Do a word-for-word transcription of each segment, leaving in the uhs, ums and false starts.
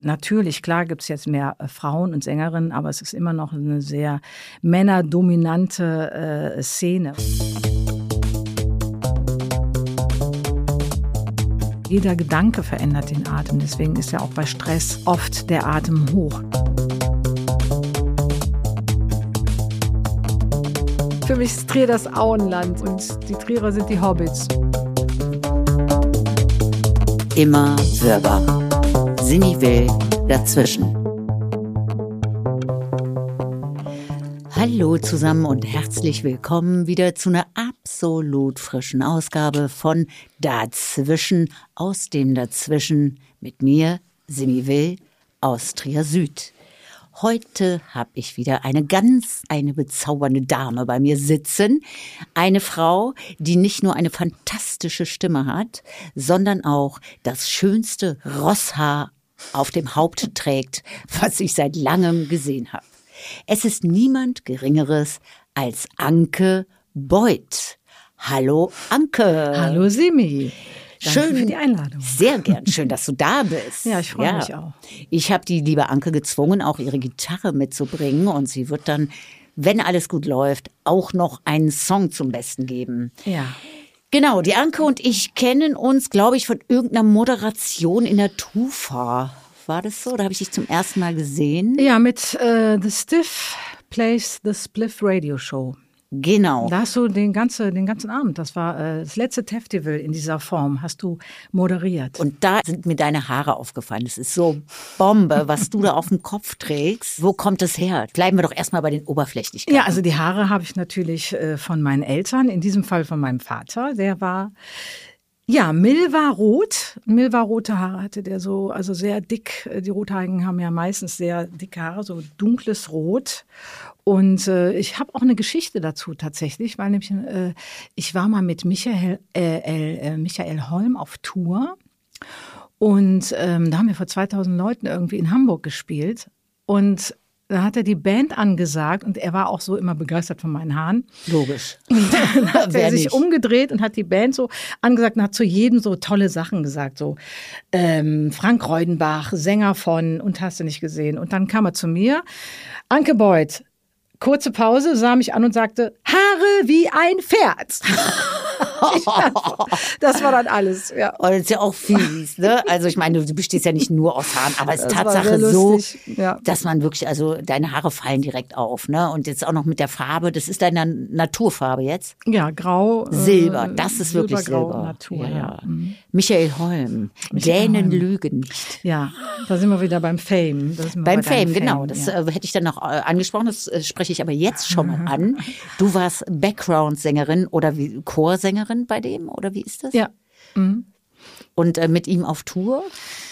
Natürlich, klar gibt es jetzt mehr äh, Frauen und Sängerinnen, aber es ist immer noch eine sehr männerdominante äh, Szene. Jeder Gedanke verändert den Atem, deswegen ist ja auch bei Stress oft der Atem hoch. Für mich ist Trier das Auenland und die Trierer sind die Hobbits. Immer hörbar. Simi Will dazwischen. Hallo zusammen und herzlich willkommen wieder zu einer absolut frischen Ausgabe von Dazwischen, aus dem Dazwischen mit mir, Simi Will, aus Trier Süd. Heute habe ich wieder eine ganz, eine bezaubernde Dame bei mir sitzen. Eine Frau, die nicht nur eine fantastische Stimme hat, sondern auch das schönste Rosshaar auf dem Haupt trägt, was ich seit langem gesehen habe. Es ist niemand Geringeres als Anke Beuth. Hallo Anke. Hallo Simi. Danke Schön für die Einladung. Sehr gern. Schön, dass du da bist. Ja, ich freue ja. mich auch. Ich habe die liebe Anke gezwungen, auch ihre Gitarre mitzubringen. Und sie wird dann, wenn alles gut läuft, auch noch einen Song zum Besten geben. Ja. Genau, die Anke und ich kennen uns, glaube ich, von irgendeiner Moderation in der Tufa. War das so? Da habe ich dich zum ersten Mal gesehen. Ja, mit äh, The Stiff Plays the Spliff Radio Show. Genau. Da hast du den, ganze, den ganzen Abend, das war äh, das letzte Festival in dieser Form, hast du moderiert. Und da sind mir deine Haare aufgefallen. Das ist so Bombe, was du da auf dem Kopf trägst. Wo kommt das her? Bleiben wir doch erstmal bei den Oberflächlichkeiten. Ja, also die Haare habe ich natürlich äh, von meinen Eltern, in diesem Fall von meinem Vater. Der war, ja, Milva-rot. Milva-rote Haare hatte der so, also sehr dick. Die Rothaarigen haben ja meistens sehr dicke Haare, so dunkles Rot. Und äh, ich habe auch eine Geschichte dazu tatsächlich, weil nämlich äh, ich war mal mit Michael, äh, äh, Michael Holm auf Tour und ähm, da haben wir vor zweitausend Leuten irgendwie in Hamburg gespielt und da hat er die Band angesagt und er war auch so immer begeistert von meinen Haaren. Logisch. Und dann hat Wer er sich nicht? umgedreht und hat die Band so angesagt und hat zu jedem so tolle Sachen gesagt. So ähm, Frank Reudenbach, Sänger von und hast du nicht gesehen. Und dann kam er zu mir, Anke Beuth. Kurze Pause, sah mich an und sagte, Haare wie ein Pferd. Ich fand, das war dann alles, ja. Und das ist ja auch fies, ne? Also ich meine, du bestehst ja nicht nur aus Haaren, aber es ist Das war Tatsache sehr so, lustig, ja. dass man wirklich, also deine Haare fallen direkt auf, ne? Und jetzt auch noch mit der Farbe, das ist deine Naturfarbe jetzt? Ja, grau. Silber, äh, das ist wirklich Silbergrau Silber. Natur, ja. ja. Mhm. Michael Holm, Michael Dänen Holm. lügen nicht. Ja, da sind wir wieder beim Fame. Da sind wir Beim bei deinem Fame, genau. Das ja. äh, hätte ich dann noch äh, angesprochen, das äh, spreche ich aber jetzt schon mal an. Du warst Background-Sängerin oder wie, Chorsängerin bei dem, oder wie ist das? Ja. Mhm. Und äh, mit ihm auf Tour?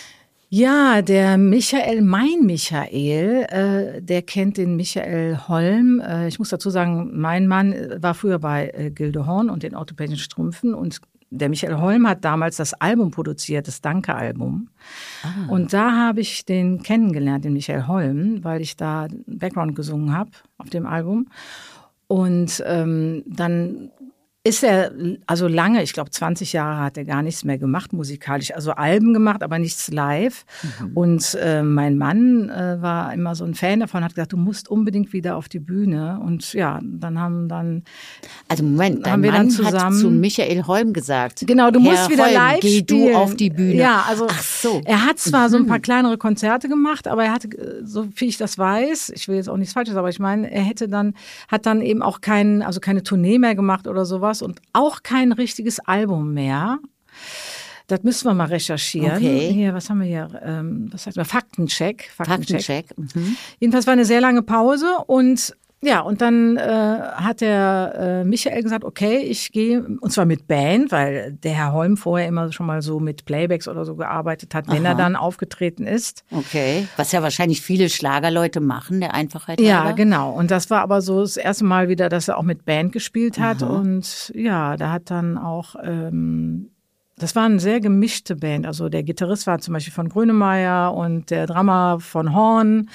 Ja, der Michael, mein Michael, äh, der kennt den Michael Holm. Äh, ich muss dazu sagen, mein Mann war früher bei äh, Gildehorn und den orthopädischen Strümpfen und der Michael Holm hat damals das Album produziert, das Danke-Album. Ah. Und da habe ich den kennengelernt, den Michael Holm, weil ich da Background gesungen habe auf dem Album. Und ähm, dann ist er, also lange, ich glaube zwanzig Jahre hat er gar nichts mehr gemacht musikalisch, also Alben gemacht, aber nichts live. Mhm. Und äh, mein Mann äh, war immer so ein Fan davon, hat gesagt, du musst unbedingt wieder auf die Bühne. Und ja, dann haben dann Also Moment, dein haben wir Mann dann zusammen, hat zu Michael Holm gesagt, genau, du Herr musst wieder Holm, live geh spielen. du auf die Bühne. Ja, also Ach so. Er hat zwar mhm. so ein paar kleinere Konzerte gemacht, aber er hatte, so viel ich das weiß, ich will jetzt auch nichts Falsches, aber ich meine, er hätte dann, hat dann eben auch kein, also keine Tournee mehr gemacht oder sowas und auch kein richtiges Album mehr. Das müssen wir mal recherchieren. Okay. Hier, was haben wir hier? Ähm, was heißt das? Faktencheck. Faktencheck. Faktencheck. Mhm. Jedenfalls war eine sehr lange Pause und ja, und dann äh, hat der äh, Michael gesagt, okay, ich gehe, und zwar mit Band, weil der Herr Holm vorher immer schon mal so mit Playbacks oder so gearbeitet hat, wenn Aha. er dann aufgetreten ist. Okay, was ja wahrscheinlich viele Schlagerleute machen, der Einfachheit Ja, halber. genau. Und das war aber so das erste Mal wieder, dass er auch mit Band gespielt hat. Aha. Und ja, da hat dann auch, ähm, das war eine sehr gemischte Band. Also der Gitarrist war zum Beispiel von Grönemeyer und der Drummer von Horn.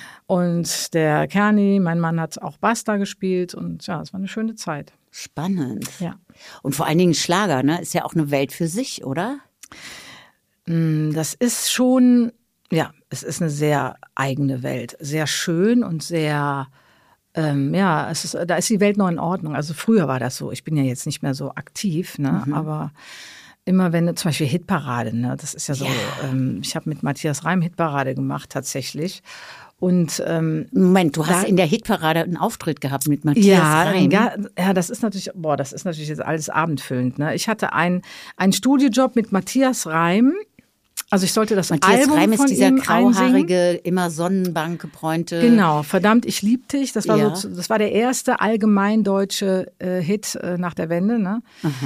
Und der Kerni, mein Mann, hat auch Bass da gespielt und ja, es war eine schöne Zeit. Spannend. Ja. Und vor allen Dingen Schlager, ne, ist ja auch eine Welt für sich, oder? Das ist schon, ja, es ist eine sehr eigene Welt. Sehr schön und sehr, ähm, ja, es ist, da ist die Welt noch in Ordnung. Also früher war das so. Ich bin ja jetzt nicht mehr so aktiv, ne? Mhm. Aber immer wenn, zum Beispiel Hitparade, ne? Das ist ja so, ja. Ähm, ich habe mit Matthias Reim Hitparade gemacht tatsächlich. Und, ähm, Moment, du hast da, in der Hitparade einen Auftritt gehabt mit Matthias ja, Reim. Ja, ja, das ist natürlich, boah, das ist natürlich jetzt alles abendfüllend. Ne? Ich hatte einen, einen Studiojob mit Matthias Reim. Also ich sollte das Matthias Album Reim ist von dieser ihm grauhaarige, einsingen. Immer Sonnenbank gebräunte. Genau, verdammt, ich lieb dich. Das war ja. so, das war der erste allgemein deutsche äh, Hit äh, nach der Wende, ne?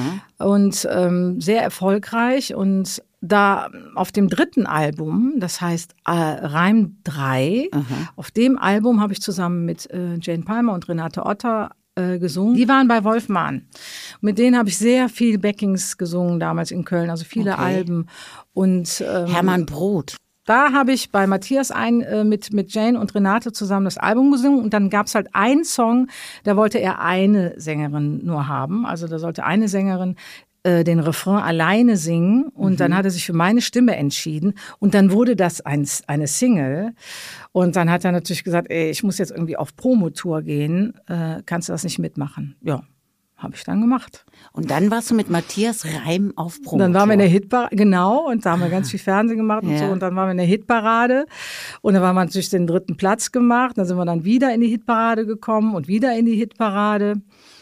Und ähm, sehr erfolgreich. Und da auf dem dritten Album, das heißt äh, Reim drei, Aha. auf dem Album habe ich zusammen mit äh, Jane Palmer und Renate Otter äh, gesungen. Die waren bei Wolfmann. Mit denen habe ich sehr viel Backings gesungen damals in Köln, also viele okay. Alben. Und ähm, Hermann Broth. Da habe ich bei Matthias ein, äh, mit, mit Jane und Renate zusammen das Album gesungen. Und dann gab es halt einen Song, da wollte er eine Sängerin nur haben. Also da sollte eine Sängerin äh, den Refrain alleine singen. Und mhm. dann hat er sich für meine Stimme entschieden. Und dann wurde das ein, eine Single. Und dann hat er natürlich gesagt, ey, ich muss jetzt irgendwie auf Promotour gehen. Äh, kannst du das nicht mitmachen? Ja. Habe ich dann gemacht. Und dann warst du mit Matthias Reim auf Promotour. Dann waren wir in der Hitparade, genau, und da haben wir ganz viel Fernsehen gemacht und ja. so. Und dann waren wir in der Hitparade. Und dann haben wir natürlich den dritten Platz gemacht. Dann sind wir dann wieder in die Hitparade gekommen und wieder in die Hitparade.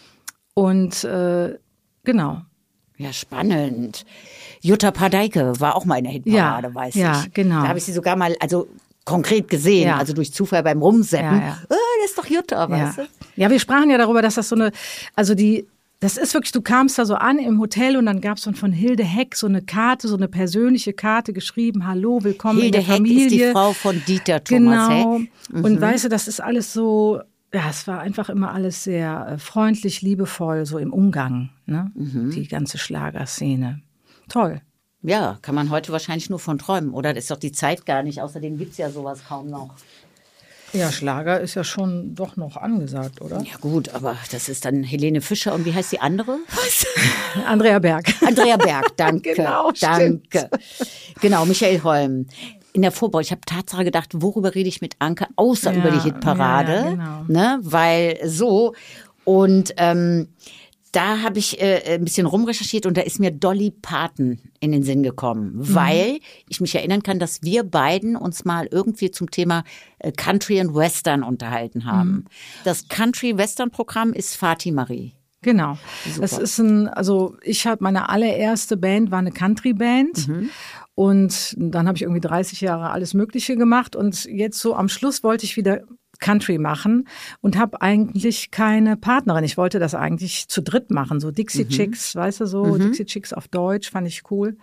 Und äh, genau. Ja, spannend. Jutta Pardeike war auch mal in der Hitparade, ja, weiß ja, ich. Ja, genau. Da habe ich sie sogar mal, also konkret gesehen, ja. also durch Zufall beim Rumseppen. Ja, ja. Oh, das ist doch Jutta, weißt ja. du? Ja, wir sprachen ja darüber, dass das so eine, also die, das ist wirklich, du kamst da so an im Hotel und dann gab es von Hilde Heck so eine Karte, so eine persönliche Karte geschrieben, hallo, willkommen Hilde in der Familie. Hilde Heck ist die Frau von Dieter Thomas genau. Heck. Mhm. Und weißt du, das ist alles so, ja, es war einfach immer alles sehr äh, freundlich, liebevoll, so im Umgang, ne? Mhm. Die ganze Schlagerszene. Toll. Ja, kann man heute wahrscheinlich nur von träumen, oder? Das ist doch die Zeit gar nicht, außerdem gibt es ja sowas kaum noch. Ja, Schlager ist ja schon doch noch angesagt, oder? Ja gut, aber das ist dann Helene Fischer und wie heißt die andere? Was? Andrea Berg. Andrea Berg, danke. Genau, danke. Genau, Michael Holm. In der Vorbau, ich habe Tatsache gedacht, worüber rede ich mit Anke, außer ja, über die Hitparade, ja, ja, genau. ne? Weil so und ähm, da habe ich äh, ein bisschen rumrecherchiert und da ist mir Dolly Parton in den Sinn gekommen, mhm. weil ich mich erinnern kann, dass wir beiden uns mal irgendwie zum Thema äh, Country und Western unterhalten haben. Mhm. Das Country-Western-Programm ist Fatih Marie. Genau. Super. Das ist ein, also ich habe meine allererste Band, war eine Country-Band. Mhm. Und dann habe ich irgendwie dreißig Jahre alles Mögliche gemacht. Und jetzt so am Schluss wollte ich wieder Country machen und habe eigentlich keine Partnerin. Ich wollte das eigentlich zu dritt machen, so Dixie mhm. Chicks, weißt du, so mhm. Dixie Chicks auf Deutsch, fand ich cool.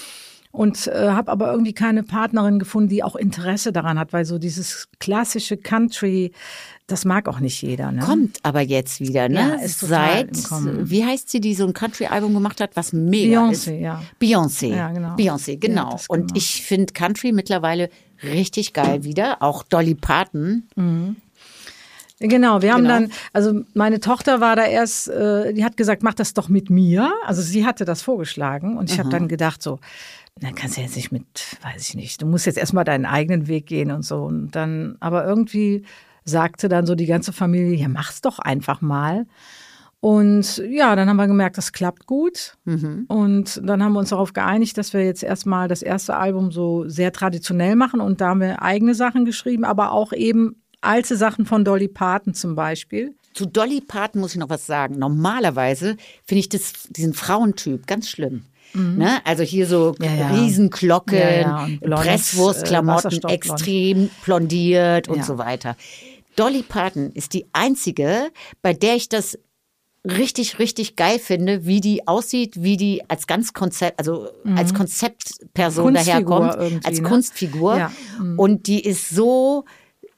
Und äh, habe aber irgendwie keine Partnerin gefunden, die auch Interesse daran hat, weil so dieses klassische Country, das mag auch nicht jeder. Ne? Kommt aber jetzt wieder, ne? Ja, ist Seit, wie heißt sie, die so ein Country-Album gemacht hat, was mega Beyoncé, ist? ja. Beyoncé, ja, genau. Beyoncé, genau. Ja, und ich finde Country mittlerweile richtig geil wieder, auch Dolly Parton. Mhm. Genau, wir haben genau. dann, also meine Tochter war da erst, äh, die hat gesagt, mach das doch mit mir. Also sie hatte das vorgeschlagen und ich habe dann gedacht so, dann kannst du jetzt nicht mit, weiß ich nicht, du musst jetzt erstmal deinen eigenen Weg gehen und so. Und dann, aber irgendwie sagte dann so die ganze Familie, ja, mach's doch einfach mal. Und ja, dann haben wir gemerkt, das klappt gut. Mhm. Und dann haben wir uns darauf geeinigt, dass wir jetzt erstmal das erste Album so sehr traditionell machen. Und da haben wir eigene Sachen geschrieben, aber auch eben alte Sachen von Dolly Parton zum Beispiel. Zu Dolly Parton muss ich noch was sagen. Normalerweise finde ich das, diesen Frauentyp ganz schlimm. Mhm. Ne? Also hier so ja, ja. Riesenklocken, ja, ja. Presswurstklamotten, äh, extrem blondiert und ja. so weiter. Dolly Parton ist die einzige, bei der ich das richtig, richtig geil finde, wie die aussieht, wie die als ganz Konzept, also mhm. als Konzeptperson daherkommt, als ne? Kunstfigur. Ja. Mhm. Und die ist so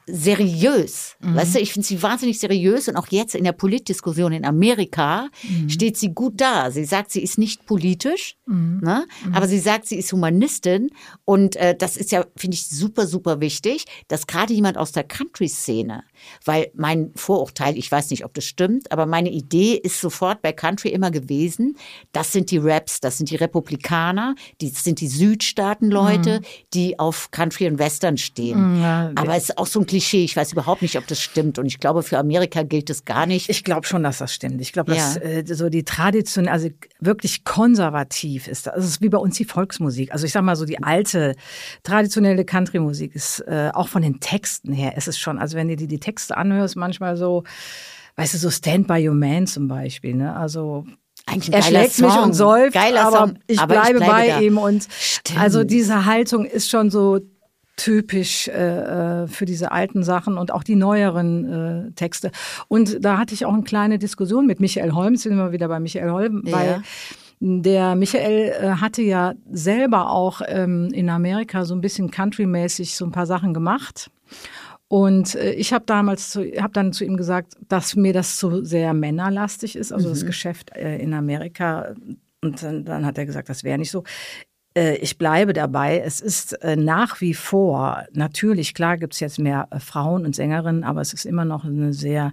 seriös. Mhm. Weißt du, ich finde sie wahnsinnig seriös und auch jetzt in der Politdiskussion in Amerika mhm. steht sie gut da. Sie sagt, sie ist nicht politisch, mhm. ne? Mhm. aber sie sagt, sie ist Humanistin und äh, das ist ja, finde ich, super, super wichtig, dass gerade jemand aus der Country-Szene, weil mein Vorurteil, ich weiß nicht, ob das stimmt, aber meine Idee ist sofort bei Country immer gewesen, das sind die Raps, das sind die Republikaner, das sind die Südstaaten-Leute, mhm. die auf Country und Western stehen. Ja, aber es ist auch so ein Klischee, ich weiß überhaupt nicht, ob das stimmt und ich glaube, für Amerika gilt das gar nicht. Ich glaube schon, dass das stimmt. Ich glaube, dass ja. äh, so die Tradition, also wirklich konservativ ist. Das ist wie bei uns die Volksmusik. Also ich sag mal so, die alte, traditionelle Country-Musik ist äh, auch von den Texten her, ist es schon, also wenn du dir die Texte anhörst, manchmal so, weißt du, so Stand by Your Man zum Beispiel, ne? Also Eigentlich er schlägt Song. mich und säuft, geiler aber, Song. Ich, aber bleibe ich bleibe bei da. ihm und Stimmt. also diese Haltung ist schon so typisch äh, für diese alten Sachen und auch die neueren äh, Texte. Und da hatte ich auch eine kleine Diskussion mit Michael Holm, jetzt sind wir wieder bei Michael Holm, ja. weil der Michael äh, hatte ja selber auch ähm, in Amerika so ein bisschen countrymäßig so ein paar Sachen gemacht. Und äh, ich habe damals zu, hab dann zu ihm gesagt, dass mir das zu sehr männerlastig ist, also mhm. das Geschäft äh, in Amerika. Und dann, dann hat er gesagt, das wäre nicht so. Ich bleibe dabei, es ist nach wie vor, natürlich, klar gibt es jetzt mehr Frauen und Sängerinnen, aber es ist immer noch eine sehr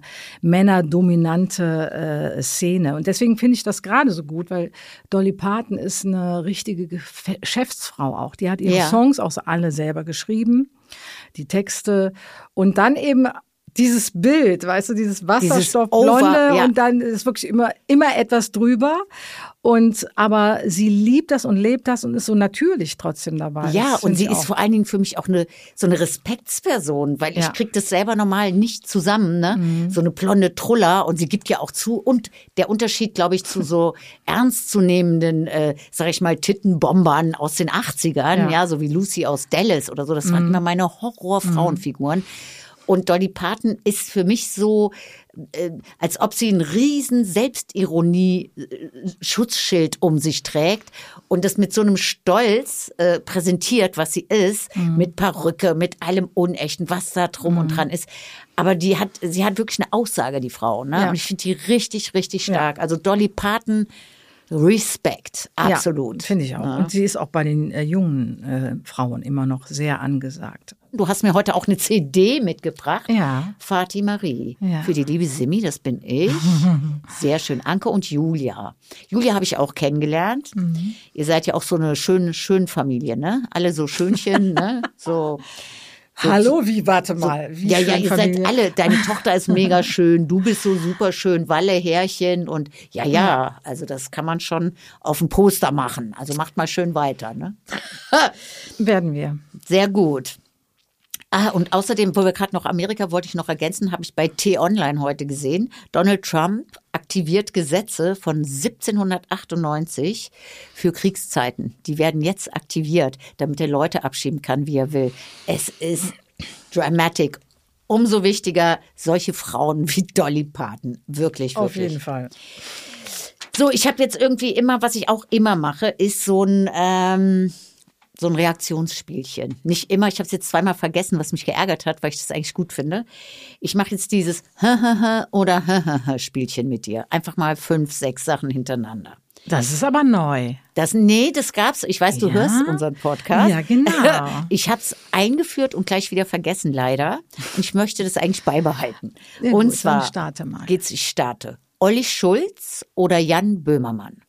männerdominante äh, Szene. Und deswegen finde ich das gerade so gut, weil Dolly Parton ist eine richtige Geschäftsfrau auch. Die hat ihre ja. Songs auch alle selber geschrieben, die Texte. Und dann eben dieses Bild, weißt du, dieses Wasserstoffblonde ja. und dann ist wirklich immer, immer etwas drüber. Und, aber sie liebt das und lebt das und ist so natürlich trotzdem dabei. Ja, das und sie ist auch. vor allen Dingen für mich auch eine, so eine Respektsperson, weil ja. ich krieg das selber normal nicht zusammen, ne? Mhm. So eine blonde Truller und sie gibt ja auch zu. Und der Unterschied, glaube ich, zu so ernstzunehmenden, äh, sag ich mal, Tittenbombern aus den achtzigern, ja, ja so wie Lucy aus Dallas oder so, das mhm. waren immer meine Horrorfrauenfiguren. Mhm. Und Dolly Parton ist für mich so, äh, als ob sie ein riesen Selbstironie-Schutzschild um sich trägt und das mit so einem Stolz äh, präsentiert, was sie ist, mhm. mit Perücke, mit allem Unechten, was da drum mhm. und dran ist. Aber die hat, sie hat wirklich eine Aussage, die Frau, ne? Ja. Und ich finde die richtig, richtig stark. Ja. Also Dolly Parton, Respekt, absolut. Ja, finde ich auch. Ja. Und sie ist auch bei den äh, jungen äh, Frauen immer noch sehr angesagt. Du hast mir heute auch eine C D mitgebracht. Ja. Fatih Marie. Ja. Für die liebe Simi, das bin ich. Sehr schön. Anke und Julia. Julia habe ich auch kennengelernt. Mhm. Ihr seid ja auch so eine schöne, schöne Familie, ne? Alle so Schönchen, ne? So. So, Hallo, wie, warte mal. Wie ja, ja, ihr Familie. Seid alle, deine Tochter ist mega schön, du bist so super schön, Walle, Härchen und ja, ja, also das kann man schon auf dem Poster machen. Also macht mal schön weiter, ne? Werden wir. Sehr gut. Ah, und außerdem, wo wir gerade noch Amerika, wollte ich noch ergänzen, habe ich bei T-Online heute gesehen, Donald Trump aktiviert Gesetze von siebzehnhundertachtundneunzig für Kriegszeiten. Die werden jetzt aktiviert, damit er Leute abschieben kann, wie er will. Es ist dramatic. Umso wichtiger, solche Frauen wie Dolly Parton. Wirklich, wirklich. Auf jeden Fall. So, ich habe jetzt irgendwie immer, was ich auch immer mache, ist so ein... Ähm, So ein Reaktionsspielchen. Nicht immer, ich habe es jetzt zweimal vergessen, was mich geärgert hat, weil ich das eigentlich gut finde. Ich mache jetzt dieses oder Spielchen mit dir. Einfach mal fünf, sechs Sachen hintereinander. Das ist aber neu. Das, nee, das gab's. Ich weiß, du ja? hörst unseren Podcast. Ja, genau. Ich habe es eingeführt und gleich wieder vergessen, leider. Und ich möchte das eigentlich beibehalten. Ja, und gut, zwar dann starte mal. geht's, ich starte. Olli Schulz oder Jan Böhmermann?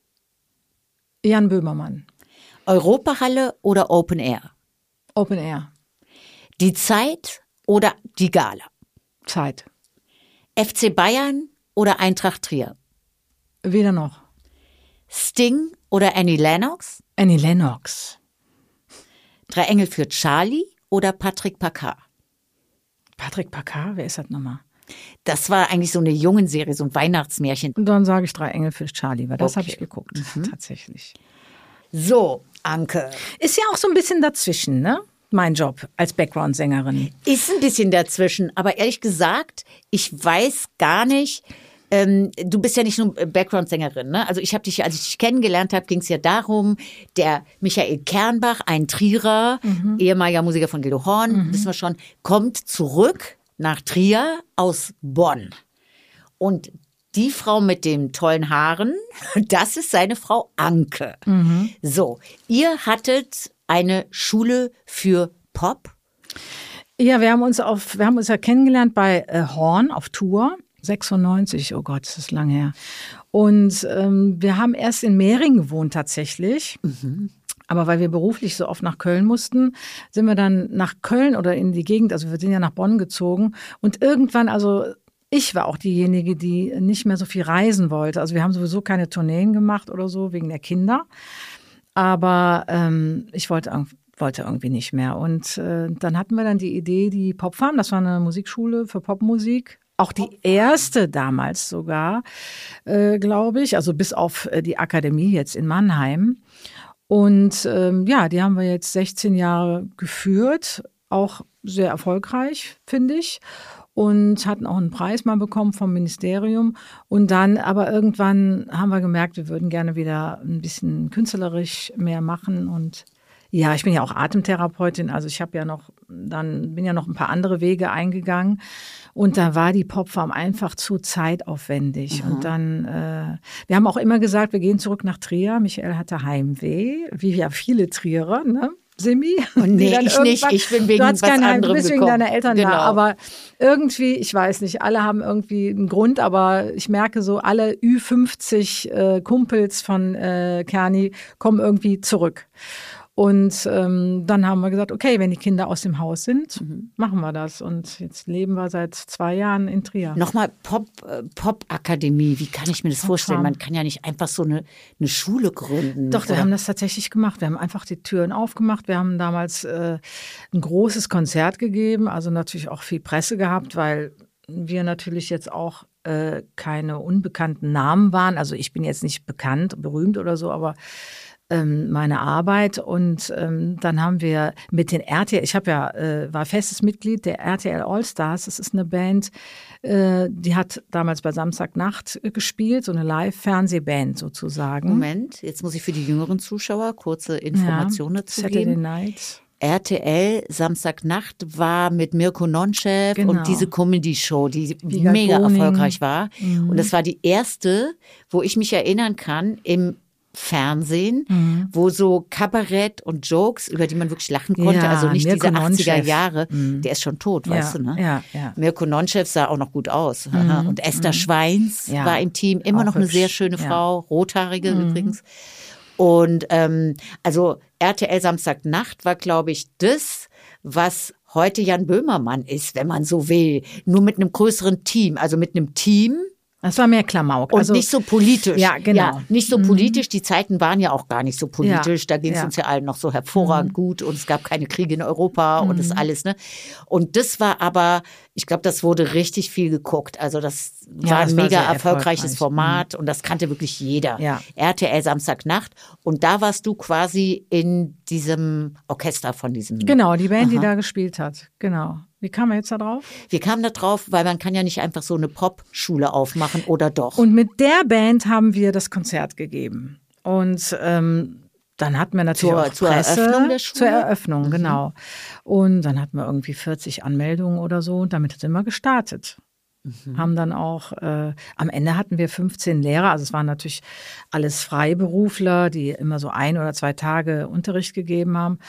Jan Böhmermann. Europahalle oder Open Air? Open Air. Die Zeit oder die Gala? Zeit. F C Bayern oder Eintracht Trier? Weder noch. Sting oder Annie Lennox? Annie Lennox. Drei Engel für Charlie oder Patrick Packard? Patrick Packard, wer ist das nochmal? Das war eigentlich so eine Jungenserie, so ein Weihnachtsmärchen. Und dann sage ich Drei Engel für Charlie, weil das okay. habe ich geguckt, mhm. tatsächlich. So, Anke. Ist ja auch so ein bisschen dazwischen, ne? Mein Job als Background-Sängerin. Ist ein bisschen dazwischen, aber ehrlich gesagt, ich weiß gar nicht, ähm, du bist ja nicht nur Background-Sängerin, ne? Also ich habe dich, als ich dich kennengelernt habe, ging es ja darum, der Michael Kernbach, ein Trierer, mhm. ehemaliger Musiker von Gildo Horn, mhm. wissen wir schon, kommt zurück nach Trier aus Bonn. Und die Frau mit den tollen Haaren, das ist seine Frau Anke. Mhm. So, ihr hattet eine Schule für Pop? Ja, wir haben uns auf, wir haben uns ja kennengelernt bei äh, Horn auf Tour. sechsundneunzig, oh Gott, das ist lang her. Und ähm, wir haben erst in Mehring gewohnt tatsächlich. Mhm. Aber weil wir beruflich so oft nach Köln mussten, sind wir dann nach Köln oder in die Gegend, also wir sind ja nach Bonn gezogen. Und irgendwann, also ich war auch diejenige, die nicht mehr so viel reisen wollte. Also wir haben sowieso keine Tourneen gemacht oder so, wegen der Kinder. Aber ähm, ich wollte, wollte irgendwie nicht mehr. Und äh, dann hatten wir dann die Idee, die Popfarm, das war eine Musikschule für Popmusik. Auch die erste damals sogar, äh, glaube ich, also bis auf äh, die Akademie jetzt in Mannheim. Und ähm, ja, die haben wir jetzt sechzehn Jahre geführt, auch sehr erfolgreich, finde ich. Und hatten auch einen Preis mal bekommen vom Ministerium. Und dann aber irgendwann haben wir gemerkt, wir würden gerne wieder ein bisschen künstlerisch mehr machen. Und ja, ich bin ja auch Atemtherapeutin, also ich habe ja noch, dann bin ja noch ein paar andere Wege eingegangen. Und da war die Popfarm einfach zu zeitaufwendig. Mhm. Und dann, äh, wir haben auch immer gesagt, wir gehen zurück nach Trier. Michael hatte Heimweh, wie ja viele Trierer, ne? Simi? Und nee, ich nicht. Ich bin wegen was anderem gekommen. Du bist wegen deiner Eltern genau. da. Aber irgendwie, ich weiß nicht, alle haben irgendwie einen Grund, aber ich merke so, alle Ü fünfzig äh, Kumpels von äh, Kerni kommen irgendwie zurück. Und ähm, dann haben wir gesagt, okay, wenn die Kinder aus dem Haus sind, mhm. machen wir das. Und jetzt leben wir seit zwei Jahren in Trier. Nochmal Pop, äh, Pop-Akademie, wie kann ich mir das Pop vorstellen? Man kann ja nicht einfach so eine, eine Schule gründen. Doch, wir oder? haben das tatsächlich gemacht. Wir haben einfach die Türen aufgemacht. Wir haben damals äh, ein großes Konzert gegeben, also natürlich auch viel Presse gehabt, weil wir natürlich jetzt auch äh, keine unbekannten Namen waren. Also ich bin jetzt nicht bekannt, berühmt oder so, aber meine Arbeit. Und ähm, dann haben wir mit den R T L, ich habe ja, äh, war festes Mitglied der R T L All-Stars, das ist eine Band, äh, die hat damals bei Samstagnacht gespielt, so eine Live-Fernsehband sozusagen. Moment, jetzt muss ich für die jüngeren Zuschauer kurze Informationen ja, dazu Saturday geben. Night. R T L Samstagnacht war mit Mirko Nonchev genau. und diese Comedy-Show, die Viga mega Goning. erfolgreich war. Mhm. Und das war die erste, wo ich mich erinnern kann, im Fernsehen, mhm. wo so Kabarett und Jokes, über die man wirklich lachen konnte, ja, also nicht Mirko diese achtziger Nonchev. Jahre, mhm. der ist schon tot, weißt ja, du, ne? Ja, ja. Mirko Nonchev sah auch noch gut aus. Mhm. Und Esther mhm. Schweins ja. war im Team, immer auch noch hübsch. Eine sehr schöne Frau, ja. rothaarige mhm. übrigens. Und ähm, also R T L Samstagnacht war, glaube ich, das, was heute Jan Böhmermann ist, wenn man so will, nur mit einem größeren Team, also mit einem Team. Das war mehr Klamauk. Und also, nicht so politisch. Ja, genau. Ja, nicht so politisch. Die Zeiten waren ja auch gar nicht so politisch. Ja, da ging es ja. uns ja allen noch so hervorragend mhm. gut und es gab keine Kriege in Europa mhm. und das alles, ne? Und das war aber, ich glaube, das wurde richtig viel geguckt. Also das ja, war ein das mega war erfolgreiches erfolgreich. Format mhm. und das kannte wirklich jeder. Ja. R T L Samstagnacht. Und da warst du quasi in diesem Orchester von diesem. Genau, die Band, Aha. die da gespielt hat. Genau. Wie kam man jetzt da drauf? Wir kamen da drauf, weil man kann ja nicht einfach so eine Popschule aufmachen, oder doch? Und mit der Band haben wir das Konzert gegeben. Und ähm, dann hatten wir natürlich zur, auch zur Presse. Eröffnung der Schule? Zur Eröffnung, mhm. genau. Und dann hatten wir irgendwie vierzig Anmeldungen oder so und damit sind wir gestartet. Mhm. Haben dann auch, äh, am Ende hatten wir fünfzehn Lehrer, also es waren natürlich alles Freiberufler, die immer so ein oder zwei Tage Unterricht gegeben haben.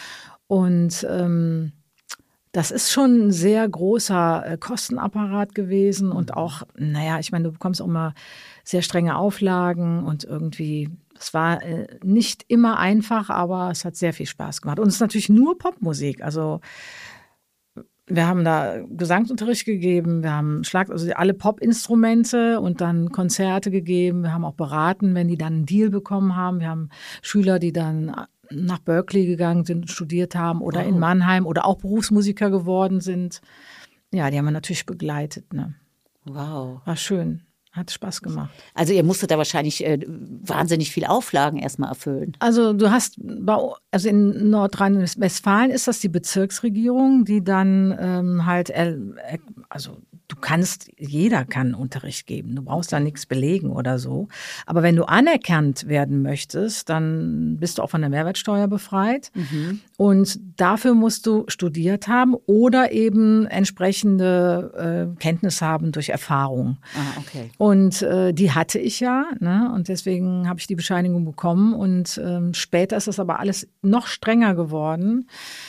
Und ähm, das ist schon ein sehr großer äh, Kostenapparat gewesen und auch, naja, ich meine, du bekommst auch immer sehr strenge Auflagen und irgendwie, es war äh, nicht immer einfach, aber es hat sehr viel Spaß gemacht. Und es ist natürlich nur Popmusik, also wir haben da Gesangsunterricht gegeben, wir haben Schlag, also alle Popinstrumente und dann Konzerte gegeben, wir haben auch beraten, wenn die dann einen Deal bekommen haben, wir haben Schüler, die dann nach Berkeley gegangen sind, studiert haben oder oh. in Mannheim oder auch Berufsmusiker geworden sind. Ja, die haben wir natürlich begleitet. Ne? Wow. War schön. Hat Spaß gemacht. Also ihr musstet da wahrscheinlich äh, wahnsinnig viel Auflagen erstmal erfüllen. Also du hast, also in Nordrhein-Westfalen ist das die Bezirksregierung, die dann ähm, halt, also du kannst, jeder kann Unterricht geben. Du brauchst da nichts belegen oder so. Aber wenn du anerkannt werden möchtest, dann bist du auch von der Mehrwertsteuer befreit. Mhm. Und dafür musst du studiert haben oder eben entsprechende äh, Kenntnis haben durch Erfahrung. Ah, okay. Und äh, die hatte ich ja, ne? Und deswegen habe ich die Bescheinigung bekommen. Und ähm, später ist das aber alles noch strenger geworden.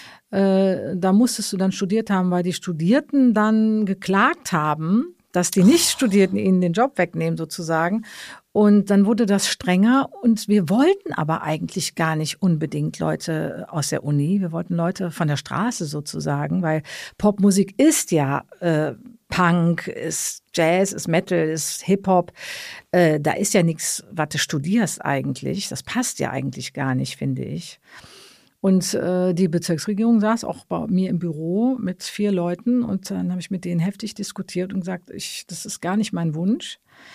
Äh, da musstest du dann studiert haben, weil die Studierten dann geklagt haben, dass die Nicht-Studierten ihnen den Job wegnehmen sozusagen. Und dann wurde das strenger und wir wollten aber eigentlich gar nicht unbedingt Leute aus der Uni. Wir wollten Leute von der Straße sozusagen, weil Popmusik ist ja äh, Punk, ist Jazz, ist Metal, ist Hip-Hop. Äh, da ist ja nichts, was du studierst eigentlich. Das passt ja eigentlich gar nicht, finde ich. Und äh, die Bezirksregierung saß auch bei mir im Büro mit vier Leuten und dann habe ich mit denen heftig diskutiert und gesagt, ich, das ist gar nicht mein Wunsch.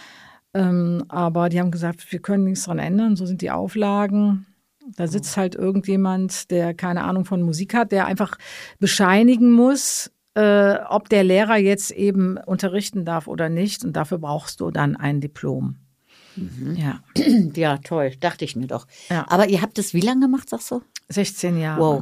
Ähm, aber die haben gesagt, wir können nichts dran ändern, so sind die Auflagen. Da sitzt halt irgendjemand, der keine Ahnung von Musik hat, der einfach bescheinigen muss, äh, ob der Lehrer jetzt eben unterrichten darf oder nicht. Und dafür brauchst du dann ein Diplom. Mhm. Ja. Ja, toll, dachte ich mir doch. Ja. Aber ihr habt es wie lange gemacht, sagst du? sechzehn Jahre. Wow.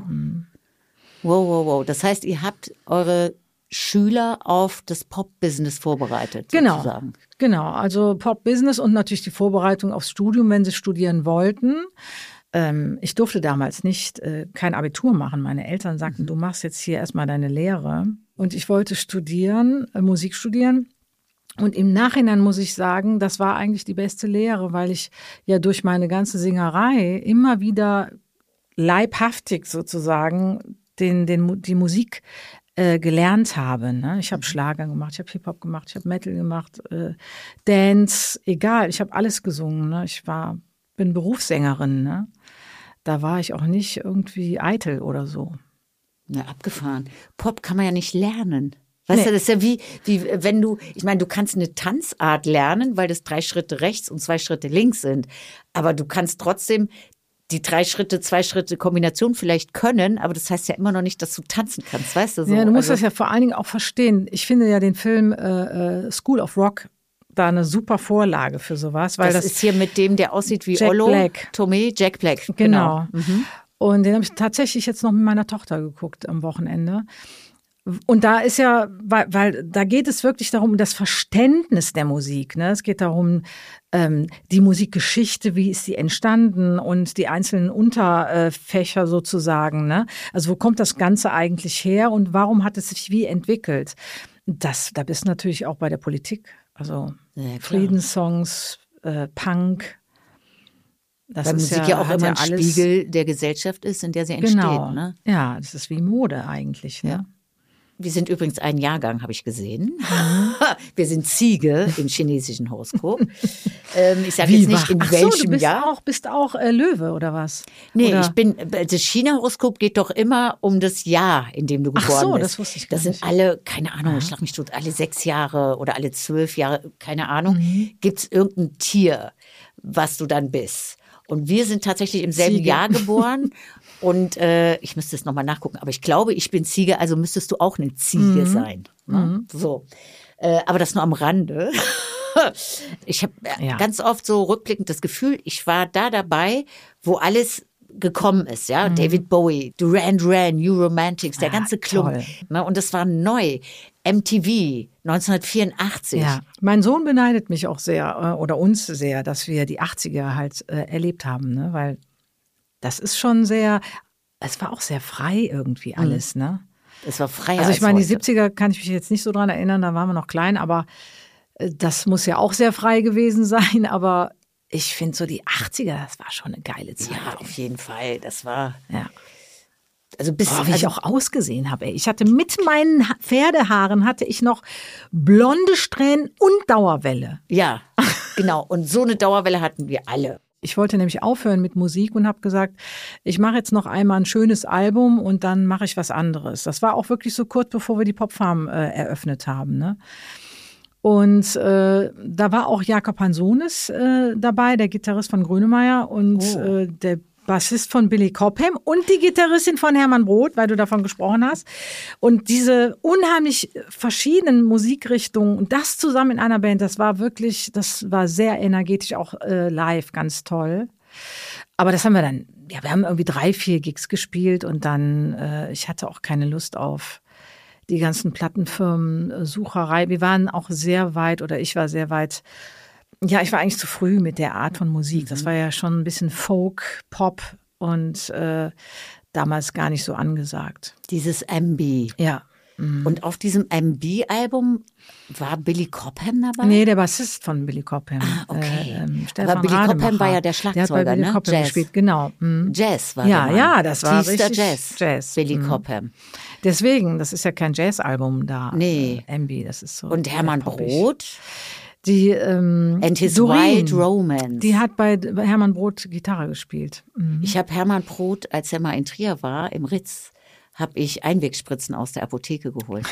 Wow, wow, wow. Das heißt, ihr habt eure Schüler auf das Pop-Business vorbereitet, genau, sozusagen. Genau, also Pop-Business und natürlich die Vorbereitung aufs Studium, wenn sie studieren wollten. Ähm, ich durfte damals nicht äh, kein Abitur machen. Meine Eltern sagten, mhm. du machst jetzt hier erstmal deine Lehre. Und ich wollte studieren, äh, Musik studieren. Und im Nachhinein muss ich sagen, das war eigentlich die beste Lehre, weil ich ja durch meine ganze Singerei immer wieder leibhaftig sozusagen den, den, die Musik äh, gelernt habe. Ne? Ich habe mhm. Schlager gemacht, ich habe Hip-Hop gemacht, ich habe Metal gemacht, äh, Dance, egal, ich habe alles gesungen. Ne? Ich war, bin Berufssängerin. Ne? Da war ich auch nicht irgendwie eitel oder so. Ja, abgefahren. Pop kann man ja nicht lernen. Weißt Nee. du, das ist ja wie, wie, wenn du, ich meine, du kannst eine Tanzart lernen, weil das drei Schritte rechts und zwei Schritte links sind. Aber du kannst trotzdem die drei Schritte, zwei Schritte Kombination vielleicht können, aber das heißt ja immer noch nicht, dass du tanzen kannst, weißt du so. Ja, du musst also, das ja vor allen Dingen auch verstehen. Ich finde ja den Film äh, School of Rock da eine super Vorlage für sowas. Weil das, das ist hier mit dem, der aussieht wie Jack Ollo, Black. Tomé, Jack Black. Genau. genau. Mhm. Und den habe ich tatsächlich jetzt noch mit meiner Tochter geguckt am Wochenende. Und da ist ja, weil, weil da geht es wirklich darum, um das Verständnis der Musik. Ne? Es geht darum, ähm, die Musikgeschichte, wie ist die entstanden und die einzelnen Unterfächer sozusagen. Ne? Also wo kommt das Ganze eigentlich her und warum hat es sich wie entwickelt? Das, da bist du natürlich auch bei der Politik. Also ja, Friedenssongs, äh, Punk. Das Weil ist Musik ja, ja auch hat immer ja ein alles, Spiegel der Gesellschaft ist, in der sie entsteht. Genau. Ne? Ja, das ist wie Mode eigentlich. Ne? Ja. Wir sind übrigens ein Jahrgang, habe ich gesehen. Wir sind Ziege im chinesischen Horoskop. ähm, ich sage jetzt nicht, in Ach welchem so, du bist Jahr. auch, bist auch äh, Löwe oder was? Nee, oder? ich bin, das China-Horoskop geht doch immer um das Jahr, in dem du geboren Ach so, bist. das wusste ich gar Das sind nicht. alle, keine Ahnung, ich schlag mich tot, alle sechs Jahre oder alle zwölf Jahre, keine Ahnung, mhm. gibt's irgendein Tier, was du dann bist. Und wir sind tatsächlich im selben Ziege. Jahr geboren. Und äh, ich müsste es nochmal nachgucken, aber ich glaube, ich bin Ziege, also müsstest du auch eine Ziege mhm. sein. Ne? Mhm. So, äh, aber das nur am Rande. Ich habe ja. ganz oft so rückblickend das Gefühl, ich war da dabei, wo alles gekommen ist, ja, mhm. David Bowie, Duran Duran, New Romantics, der ja, ganze Klump. Ne? Und das war neu. M T V neunzehnhundertvierundachtzig. Ja, mein Sohn beneidet mich auch sehr oder uns sehr, dass wir die achtziger halt äh, erlebt haben, ne? Weil das ist schon sehr, es war auch sehr frei irgendwie alles, mhm. ne? Es war freier Also ich meine, die heute. siebziger kann ich mich jetzt nicht so dran erinnern, da waren wir noch klein, aber äh, das muss ja auch sehr frei gewesen sein, aber ich finde so die achtziger, das war schon eine geile Zeit. Ja, auf jeden Fall, das war... Ja. Also bis oh, wie also ich auch ausgesehen habe. Ey. Ich hatte mit meinen Pferdehaaren hatte ich noch blonde Strähnen und Dauerwelle. Ja, genau. Und so eine Dauerwelle hatten wir alle. Ich wollte nämlich aufhören mit Musik und habe gesagt, ich mache jetzt noch einmal ein schönes Album und dann mache ich was anderes. Das war auch wirklich so kurz, bevor wir die Popfarm äh, eröffnet haben. Ne? Und äh, da war auch Jakob Hansonis äh, dabei, der Gitarrist von Grönemeyer. Und oh. äh, der Bassist von Billy Cobham und die Gitarristin von Hermann Brodt, weil du davon gesprochen hast. Und diese unheimlich verschiedenen Musikrichtungen und das zusammen in einer Band, das war wirklich, das war sehr energetisch, auch äh, live, ganz toll. Aber das haben wir dann, ja, wir haben irgendwie drei, vier Gigs gespielt und dann, äh, ich hatte auch keine Lust auf die ganzen Plattenfirmen, äh, Sucherei. Wir waren auch sehr weit oder ich war sehr weit. Ja, ich war eigentlich zu früh mit der Art von Musik. Das war ja schon ein bisschen Folk, Pop und äh, damals gar nicht so angesagt. Dieses M B. Ja. Mhm. Und auf diesem M B-Album war Billy Cobham dabei? Nee, der Bassist von Billy Cobham. Ah, okay. Äh, ähm, Aber Billy Cobham war ja der Schlagzeuger, der hat bei Billy ne? Cobham Jazz. gespielt, genau. Mhm. Jazz war ja, der Mann. Ja, das war Tiefster richtig Jazz. Jazz. Billy Mhm. Cobham. Deswegen, das ist ja kein Jazz-Album da. Nee. Äh, M B, das ist so. Und Hermann Brodt? Die, ähm, And His Doreen, Wild Romance. Die hat bei, bei Hermann Brodt Gitarre gespielt. Mhm. Ich habe Hermann Brodt, als er mal in Trier war, im Ritz, habe ich Einwegspritzen aus der Apotheke geholt.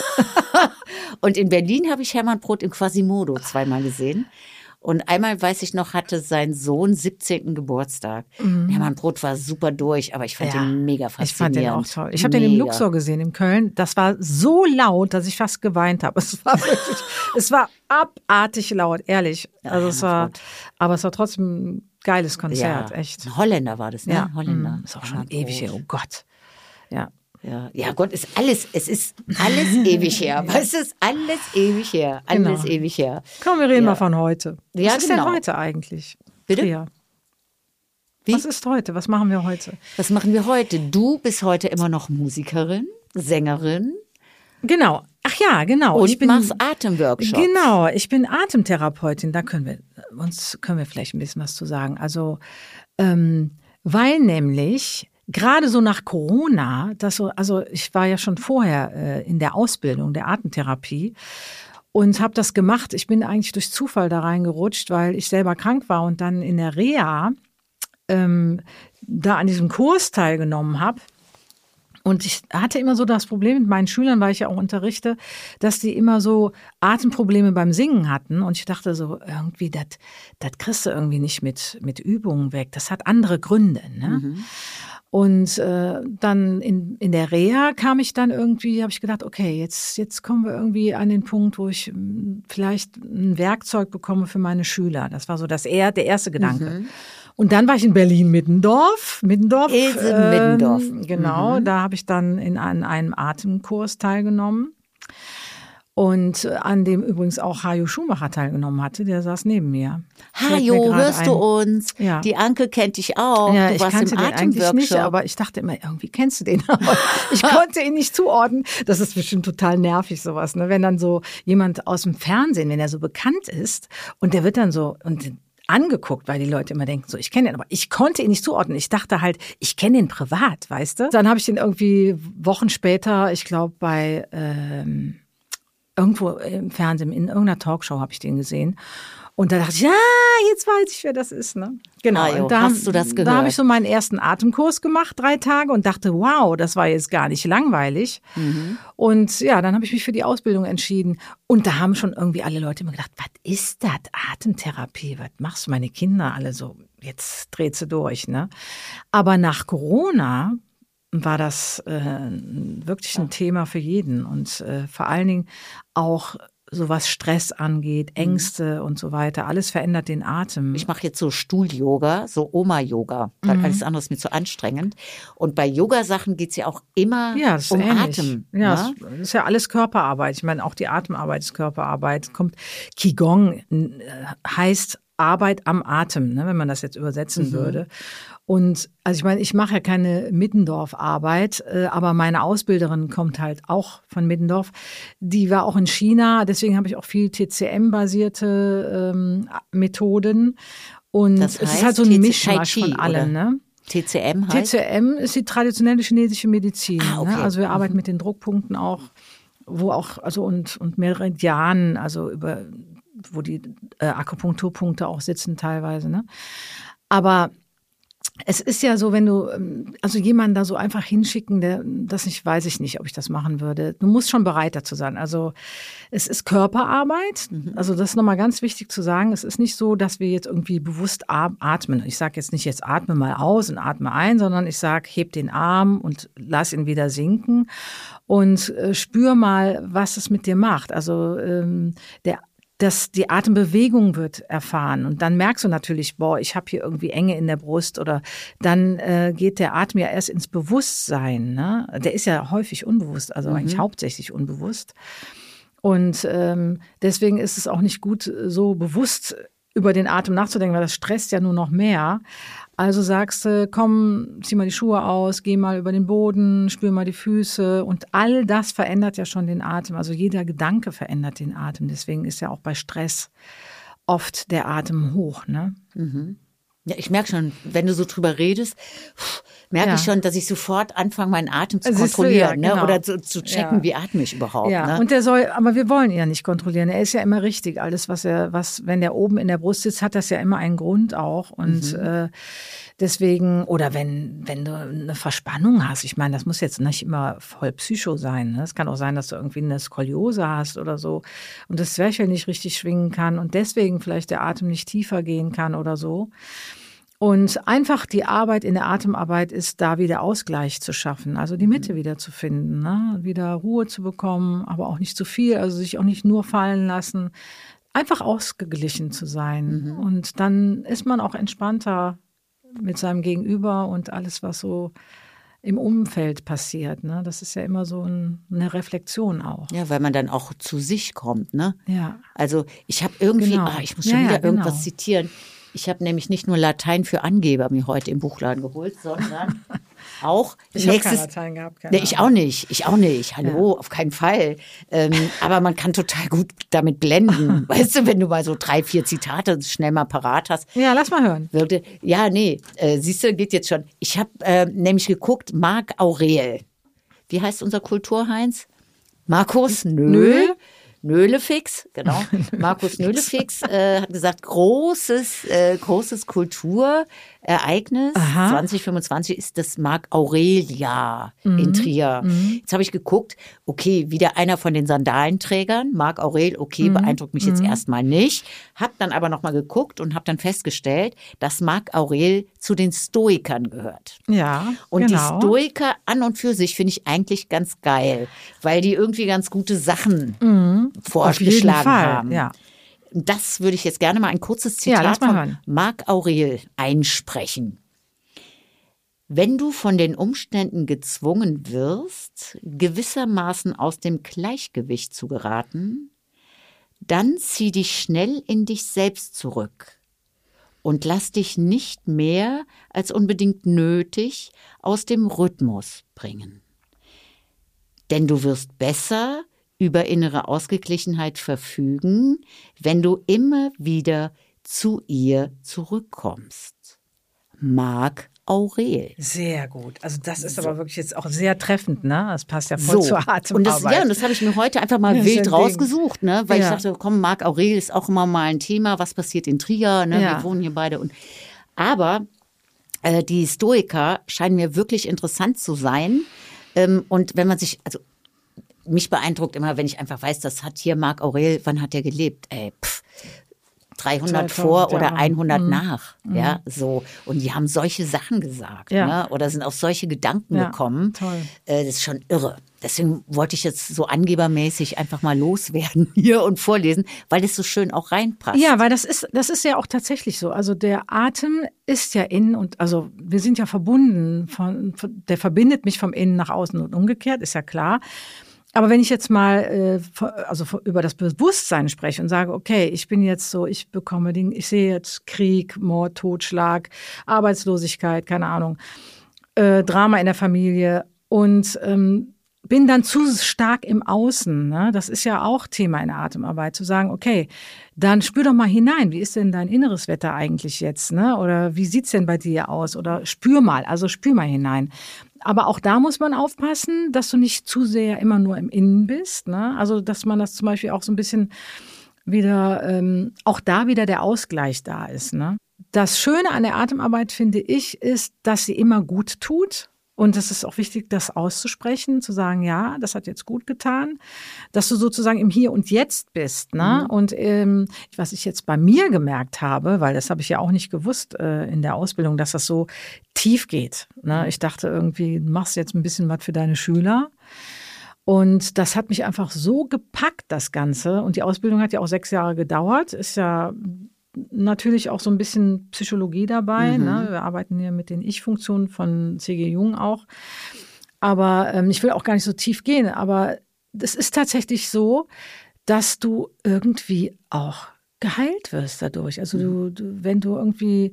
Und in Berlin habe ich Hermann Brodt im Quasimodo zweimal gesehen. Und einmal, weiß ich noch, hatte sein Sohn siebzehnten Geburtstag. Mhm. Hermann Brodt war super durch, aber ich fand ja, ihn mega faszinierend. Ich fand den auch toll. Ich habe den im Luxor gesehen in Köln. Das war so laut, dass ich fast geweint habe. Es war wirklich, es war abartig laut, ehrlich. Also ja, es war, Gott. Aber es war trotzdem ein geiles Konzert, ja. echt. Ein Holländer war das, ne? Ja, Holländer. Mhm. Ist auch schon ewig her, oh Gott. Ja. Ja, ja, Gott, ist alles, es ist alles ewig her. Was ist alles ewig her? Alles genau. ewig her. Komm, wir reden ja. mal von heute. Was ja, ist genau. denn heute eigentlich? Bitte? Ja. Wie? Was ist heute? Was machen wir heute? Was machen wir heute? Du bist heute immer noch Musikerin, Sängerin. Genau. Ach ja, genau. Und ich bin, machst Atemworkshops. Genau, ich bin Atemtherapeutin. Da können wir uns können wir vielleicht ein bisschen was zu sagen. Also, ähm, weil nämlich gerade so nach Corona, das so, also ich war ja schon vorher äh, in der Ausbildung der Atemtherapie und habe das gemacht. Ich bin eigentlich durch Zufall da reingerutscht, weil ich selber krank war und dann in der Reha ähm, da an diesem Kurs teilgenommen habe. Und ich hatte immer so das Problem mit meinen Schülern, weil ich ja auch unterrichte, dass die immer so Atemprobleme beim Singen hatten. Und ich dachte so, irgendwie, das das kriegst du irgendwie nicht mit, mit Übungen weg. Das hat andere Gründe, ne? Mhm. Und äh, dann in, in der Reha kam ich dann irgendwie, habe ich gedacht, okay, jetzt, jetzt kommen wir irgendwie an den Punkt, wo ich mh, vielleicht ein Werkzeug bekomme für meine Schüler. Das war so das eher, der erste Gedanke. Mhm. Und dann war ich in Berlin-Middendorf. Middendorf. Ilse äh, Middendorf. Genau, mhm. da habe ich dann in an einem Atemkurs teilgenommen. Und an dem übrigens auch Hajo Schumacher teilgenommen hatte, der saß neben mir. Hajo, hörst ein. du uns? Ja. Die Anke kennt dich auch. Ja, du ich warst kannte im den eigentlich nicht, aber ich dachte immer, irgendwie kennst du den. Aber ich konnte ihn nicht zuordnen. Das ist bestimmt total nervig, sowas, ne? Wenn dann so jemand aus dem Fernsehen, wenn er so bekannt ist und der wird dann so und angeguckt, weil die Leute immer denken, so, ich kenne den, aber ich konnte ihn nicht zuordnen. Ich dachte halt, ich kenne den privat, weißt du? Dann habe ich den irgendwie Wochen später, ich glaube bei ähm, irgendwo im Fernsehen, in irgendeiner Talkshow habe ich den gesehen. Und da dachte ich, ja, jetzt weiß ich, wer das ist, ne? Genau. Ah, jo, und da, hast du das gehört? Da habe ich so meinen ersten Atemkurs gemacht, drei Tage, und dachte, wow, das war jetzt gar nicht langweilig. Mhm. Und ja, dann habe ich mich für die Ausbildung entschieden. Und da haben schon irgendwie alle Leute immer gedacht, was ist das? Atemtherapie, was machst du? Meine Kinder alle so, jetzt dreht sie durch, ne? Aber nach Corona war das äh, wirklich ein Thema für jeden und äh, vor allen Dingen auch so was Stress angeht, Ängste mhm. und so weiter. Alles verändert den Atem. Ich mache jetzt so Stuhl-Yoga, so Oma-Yoga, weil mhm. alles andere ist mir zu anstrengend. Und bei Yogasachen geht's ja auch immer ja, das ist um ähnlich. Atem. Ja, ne? das ist ja alles Körperarbeit. Ich meine, auch die Atemarbeit ist Körperarbeit. Kommt Qigong äh, heißt Arbeit am Atem, ne, wenn man das jetzt übersetzen mhm. würde. Und also ich meine, ich mache ja keine Middendorf-Arbeit, äh, aber meine Ausbilderin kommt halt auch von Middendorf. Die war auch in China, deswegen habe ich auch viel T C M-basierte ähm, Methoden. Und das heißt, es ist halt so ein Mischmasch von allem. Ne? T C M heißt? T C M ist die traditionelle chinesische Medizin. Ah, okay. Ne? Also wir mhm. arbeiten mit den Druckpunkten auch, wo auch, also und, und Meridianen, also über wo die äh, Akupunkturpunkte auch sitzen teilweise. Ne? Aber Es ist ja so, wenn du, also jemanden da so einfach hinschicken, der, das nicht, weiß ich nicht, ob ich das machen würde. Du musst schon bereit dazu sein. Also es ist Körperarbeit. Mhm. Also das ist nochmal ganz wichtig zu sagen. Es ist nicht so, dass wir jetzt irgendwie bewusst atmen. Ich sage jetzt nicht, jetzt atme mal aus und atme ein, sondern ich sage, heb den Arm und lass ihn wieder sinken und äh, spür mal, was es mit dir macht. Also ähm, der dass die Atembewegung wird erfahren. Und dann merkst du natürlich, boah, ich habe hier irgendwie Enge in der Brust oder dann äh, geht der Atem ja erst ins Bewusstsein. Ne? Der ist ja häufig unbewusst, also mhm. eigentlich hauptsächlich unbewusst. Und ähm, deswegen ist es auch nicht gut, so bewusst über den Atem nachzudenken, weil das stresst ja nur noch mehr. Also sagst du, komm, zieh mal die Schuhe aus, geh mal über den Boden, spür mal die Füße und all das verändert ja schon den Atem. Also jeder Gedanke verändert den Atem. Deswegen ist ja auch bei Stress oft der Atem hoch, ne? Mhm. Ja, ich merke schon, wenn du so drüber redest, merke ja. ich schon, dass ich sofort anfange, meinen Atem zu kontrollieren, ja, genau. ne? Oder zu, zu checken, ja. wie atme ich überhaupt. Ja, ne? und der soll, aber wir wollen ihn ja nicht kontrollieren. Er ist ja immer richtig. Alles, was er, was, wenn der oben in der Brust sitzt, hat das ja immer einen Grund auch. Und mhm. äh, deswegen, oder wenn, wenn du eine Verspannung hast, ich meine, das muss jetzt nicht immer voll Psycho sein. Ne? Es kann auch sein, dass du irgendwie eine Skoliose hast oder so und das Zwerchfell nicht richtig schwingen kann und deswegen vielleicht der Atem nicht tiefer gehen kann oder so. Und einfach die Arbeit in der Atemarbeit ist, da wieder Ausgleich zu schaffen, also die Mitte wieder zu finden, ne? Wieder Ruhe zu bekommen, aber auch nicht zu viel, also sich auch nicht nur fallen lassen, einfach ausgeglichen zu sein. Mhm. Und dann ist man auch entspannter mit seinem Gegenüber und alles, was so im Umfeld passiert. Ne? Das ist ja immer so ein, eine Reflexion auch. Ja, weil man dann auch zu sich kommt. Ne? Ja. Also ich habe irgendwie, genau. ah, ich muss schon ja, wieder ja, genau. irgendwas zitieren. Ich habe nämlich nicht nur Latein für Angeber mir heute im Buchladen geholt, sondern auch ich nächstes. Ich habe kein Latein gehabt. Keine nee, ich auch nicht, ich auch nicht. Hallo, ja. auf keinen Fall. Ähm, aber man kann total gut damit blenden. Weißt du, wenn du mal so drei, vier Zitate schnell mal parat hast. Ja, lass mal hören. Würde, ja, nee, äh, siehst du, geht jetzt schon. Ich habe äh, nämlich geguckt, Marc Aurel. Wie heißt unser Kulturheinz? Markus Nöhl. Nöhl. Nöhlefix, genau. Markus Nöhlefix äh, hat gesagt, großes, äh, großes Kulturereignis. Aha. zwanzig fünfundzwanzig ist das Marc Aurel-Jahr mhm. in Trier. Mhm. Jetzt habe ich geguckt, okay, wieder einer von den Sandalenträgern. Marc Aurel, okay, mhm. beeindruckt mich jetzt mhm. erstmal nicht. Hab dann aber nochmal geguckt und habe dann festgestellt, dass Marc Aurel zu den Stoikern gehört. Ja, und genau. die Stoiker an und für sich finde ich eigentlich ganz geil, weil die irgendwie ganz gute Sachen mhm. vorgeschlagen haben. Ja. Das würde ich jetzt gerne mal ein kurzes Zitat ja, von Marc Aurel einsprechen. Wenn du von den Umständen gezwungen wirst, gewissermaßen aus dem Gleichgewicht zu geraten, dann zieh dich schnell in dich selbst zurück und lass dich nicht mehr als unbedingt nötig aus dem Rhythmus bringen. Denn du wirst besser über innere Ausgeglichenheit verfügen, wenn du immer wieder zu ihr zurückkommst. Marc Aurel. Sehr gut. Also das ist so. Aber wirklich jetzt auch sehr treffend, ne? Das passt ja voll so. zur Atemarbeit. Und das, ja, und das habe ich mir heute einfach mal ja, wild rausgesucht, ne? Weil ja. ich dachte, komm, Marc Aurel ist auch immer mal ein Thema. Was passiert in Trier? Ne? Ja. Wir wohnen hier beide. Und aber äh, die Stoiker scheinen mir wirklich interessant zu sein. Ähm, und wenn man sich, also mich beeindruckt immer, wenn ich einfach weiß, das hat hier Marc Aurel, wann hat er gelebt? Ey, pff, dreihundert vor oder hundert mhm. nach, mhm. ja, so. Und die haben solche Sachen gesagt, ja. ne? Oder sind auf solche Gedanken ja, gekommen. Toll. Äh, das ist schon irre. Deswegen wollte ich jetzt so angebermäßig einfach mal loswerden hier und vorlesen, weil das so schön auch reinpasst. Ja, weil das ist, das ist ja auch tatsächlich so. Also der Atem ist ja innen und, also wir sind ja verbunden, von, von, der verbindet mich vom Innen nach außen und umgekehrt, ist ja klar. Aber wenn ich jetzt mal äh, also über das Bewusstsein spreche und sage, okay, ich bin jetzt so, ich bekomme den, ich sehe jetzt Krieg, Mord, Totschlag, Arbeitslosigkeit, keine Ahnung, äh, Drama in der Familie und ähm, bin dann zu stark im Außen. Ne? Das ist ja auch Thema in der Atemarbeit, zu sagen, okay, dann spür doch mal hinein, wie ist denn dein inneres Wetter eigentlich jetzt? Ne? Oder wie sieht's denn bei dir aus? Oder spür mal, also spür mal hinein. Aber auch da muss man aufpassen, dass du nicht zu sehr immer nur im Innen bist. Ne? Also dass man das zum Beispiel auch so ein bisschen wieder, ähm, auch da wieder der Ausgleich da ist. Ne? das Schöne an der Atemarbeit, finde ich, ist, dass sie immer gut tut. Und es ist auch wichtig, das auszusprechen, zu sagen, ja, das hat jetzt gut getan, dass du sozusagen im Hier und Jetzt bist. Ne? Mhm. Und ähm, was ich jetzt bei mir gemerkt habe, weil das habe ich ja auch nicht gewusst äh, in der Ausbildung, dass das so tief geht. Ne? Ich dachte irgendwie, du machst jetzt ein bisschen was für deine Schüler. Und das hat mich einfach so gepackt, das Ganze. Und die Ausbildung hat ja auch sechs Jahre gedauert, ist ja natürlich auch so ein bisschen Psychologie dabei. Mhm. Ne? Wir arbeiten ja mit den Ich-Funktionen von C G Jung auch. Aber ähm, ich will auch gar nicht so tief gehen. Aber es ist tatsächlich so, dass du irgendwie auch geheilt wirst dadurch. Also du, du wenn du irgendwie,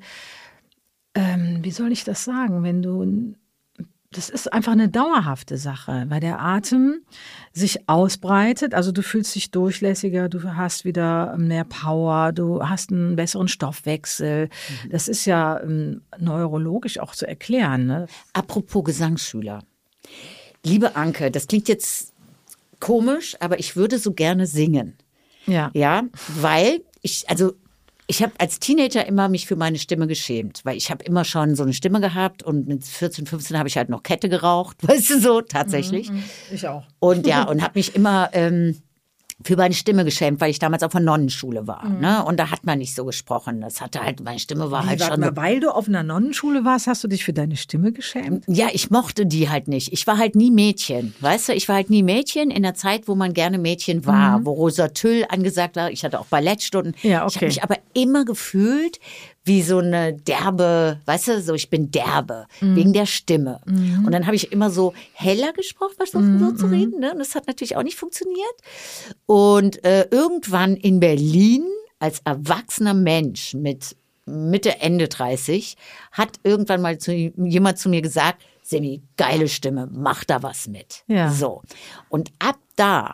ähm, wie soll ich das sagen, wenn du das ist einfach eine dauerhafte Sache, weil der Atem sich ausbreitet. Also du fühlst dich durchlässiger, du hast wieder mehr Power, du hast einen besseren Stoffwechsel. Das ist ja ähm, neurologisch auch zu erklären. Ne? Apropos Gesangsschüler. Liebe Anke, das klingt jetzt komisch, aber ich würde so gerne singen. Ja. Ja, weil ich, also Ich habe als Teenager immer mich für meine Stimme geschämt, weil ich habe immer schon so eine Stimme gehabt und mit vierzehn, fünfzehn habe ich halt noch Kette geraucht, weißt du so, tatsächlich. Ich auch. Und ja, und habe mich immer ähm, für meine Stimme geschämt, weil ich damals auf einer Nonnenschule war. Mhm. Ne? Und da hat man nicht so gesprochen. Das hatte halt, meine Stimme war Wie, halt schon. Mal, weil du auf einer Nonnenschule warst, hast du dich für deine Stimme geschämt? Ja, ich mochte die halt nicht. Ich war halt nie Mädchen. Weißt du, ich war halt nie Mädchen in der Zeit, wo man gerne Mädchen war, mhm. wo Rosa Tüll angesagt war. Ich hatte auch Ballettstunden. Ja, okay. Ich habe mich aber immer gefühlt wie so eine derbe, weißt du, so ich bin derbe, mhm. wegen der Stimme. Mhm. Und dann habe ich immer so heller gesprochen, versucht mhm. so zu reden. Ne? Und das hat natürlich auch nicht funktioniert. Und äh, irgendwann in Berlin als erwachsener Mensch mit Mitte, Ende dreißig hat irgendwann mal zu, jemand zu mir gesagt, Simi, geile Stimme, mach da was mit. Ja. So. Und ab da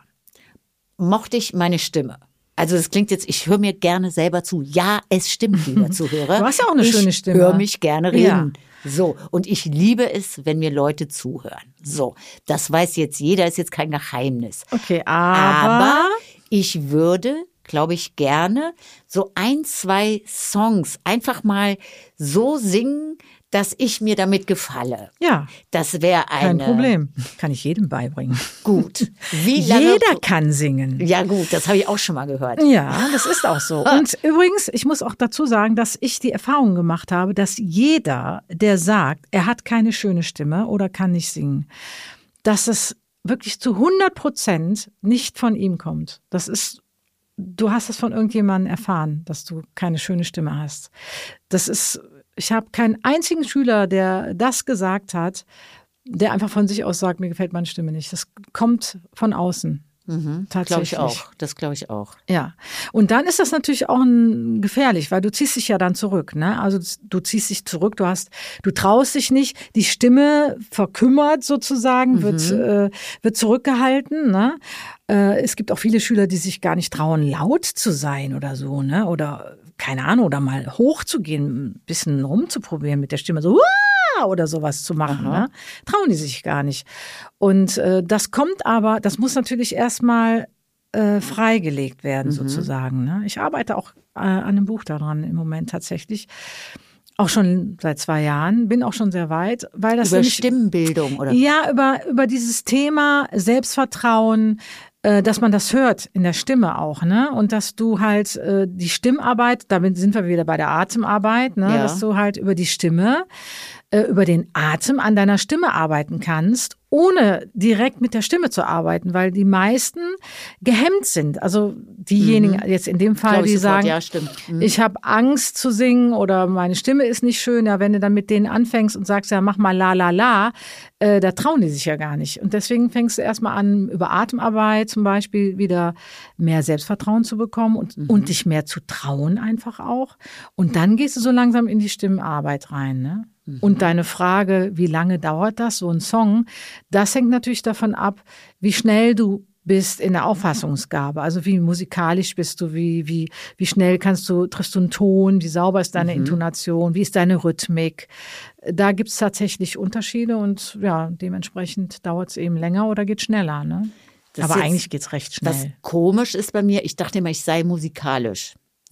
mochte ich meine Stimme. Also das klingt jetzt, ich höre mir gerne selber zu. Ja, es stimmt, lieber Zuhörer. Du hast ja auch eine ich schöne Stimme. Ich höre mich gerne reden. Ja. So, und ich liebe es, wenn mir Leute zuhören. So, das weiß jetzt jeder, ist jetzt kein Geheimnis. Okay, aber, aber ich würde, glaube ich, gerne so ein, zwei Songs einfach mal so singen, dass ich mir damit gefalle. Ja. Das wäre eine... Kein Problem. Kann ich jedem beibringen. Gut. Wie lange... Jeder kann singen. Ja gut, das habe ich auch schon mal gehört. Ja, das ist auch so. Und übrigens, ich muss auch dazu sagen, dass ich die Erfahrung gemacht habe, dass jeder, der sagt, er hat keine schöne Stimme oder kann nicht singen, dass es wirklich zu hundert Prozent nicht von ihm kommt. Das ist... Du hast es von irgendjemandem erfahren, dass du keine schöne Stimme hast. Das ist... Ich habe keinen einzigen Schüler, der das gesagt hat, der einfach von sich aus sagt, mir gefällt meine Stimme nicht. Das kommt von außen. Mhm, tatsächlich. Glaube ich auch. Das glaube ich auch. Ja. Und dann ist das natürlich auch ein, gefährlich, weil du ziehst dich ja dann zurück, ne? Also du ziehst dich zurück, du hast, du traust dich nicht, die Stimme verkümmert sozusagen, mhm. wird, äh, wird zurückgehalten, ne? Äh, es gibt auch viele Schüler, die sich gar nicht trauen, laut zu sein oder so, ne? Oder keine Ahnung, oder mal hochzugehen, ein bisschen rumzuprobieren mit der Stimme, so Uah! Oder sowas zu machen. Ne? Trauen die sich gar nicht. Und äh, das kommt aber, das muss natürlich erstmal äh, freigelegt werden, mhm. sozusagen. Ne? Ich arbeite auch äh, an einem Buch daran im Moment tatsächlich. Auch schon seit zwei Jahren, bin auch schon sehr weit. Weil das über nämlich, Stimmenbildung, oder? Ja, über, über dieses Thema Selbstvertrauen, dass man das hört in der Stimme auch, ne? Und dass du halt äh, die Stimmarbeit, damit sind wir wieder bei der Atemarbeit, ne? Ja. Dass du halt über die Stimme, äh, über den Atem an deiner Stimme arbeiten kannst, ohne direkt mit der Stimme zu arbeiten, weil die meisten gehemmt sind. Also diejenigen mhm. jetzt in dem Fall, Glaube ich die sofort, sagen, ja, stimmt. Mhm. ich habe Angst zu singen oder meine Stimme ist nicht schön. Ja, wenn du dann mit denen anfängst und sagst, ja, mach mal la la la, äh, da trauen die sich ja gar nicht. Und deswegen fängst du erstmal an, über Atemarbeit zum Beispiel wieder mehr Selbstvertrauen zu bekommen und, mhm. und dich mehr zu trauen einfach auch. Und dann gehst du so langsam in die Stimmarbeit rein, ne? Mhm. Und deine Frage, wie lange dauert das, so ein Song, das hängt natürlich davon ab, wie schnell du bist in der Auffassungsgabe. Also wie musikalisch bist du, wie, wie, wie schnell kannst du, triffst du einen Ton, wie sauber ist deine mhm. Intonation, wie ist deine Rhythmik. Da gibt's tatsächlich Unterschiede und ja, dementsprechend dauert es eben länger oder geht schneller. Ne? Aber eigentlich geht's recht schnell. Was komisch ist bei mir, ich dachte immer, ich sei musikalisch.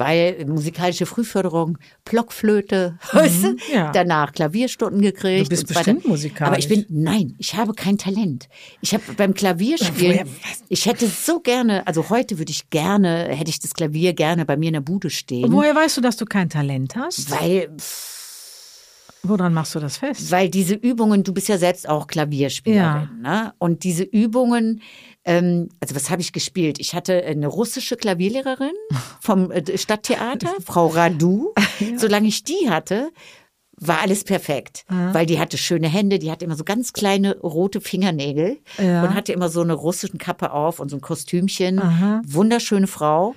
weil musikalische Frühförderung, Blockflöte, mhm, weißt du? Ja. Danach Klavierstunden gekriegt. Du bist bestimmt musikalisch. Aber ich bin, nein, ich habe kein Talent. Ich habe beim Klavierspielen, ja, ich hätte so gerne, also heute würde ich gerne, hätte ich das Klavier gerne bei mir in der Bude stehen. Und woher weißt du, dass du kein Talent hast? Weil... Woran machst du das fest? Weil diese Übungen, du bist ja selbst auch Klavierspielerin, ja. ne? Und diese Übungen, ähm, also was habe ich gespielt? Ich hatte eine russische Klavierlehrerin vom Stadttheater, Frau Radu. Ja. Solange ich die hatte, war alles perfekt, ja. weil die hatte schöne Hände, die hatte immer so ganz kleine rote Fingernägel ja. und hatte immer so eine russische Kappe auf und so ein Kostümchen. Aha. Wunderschöne Frau.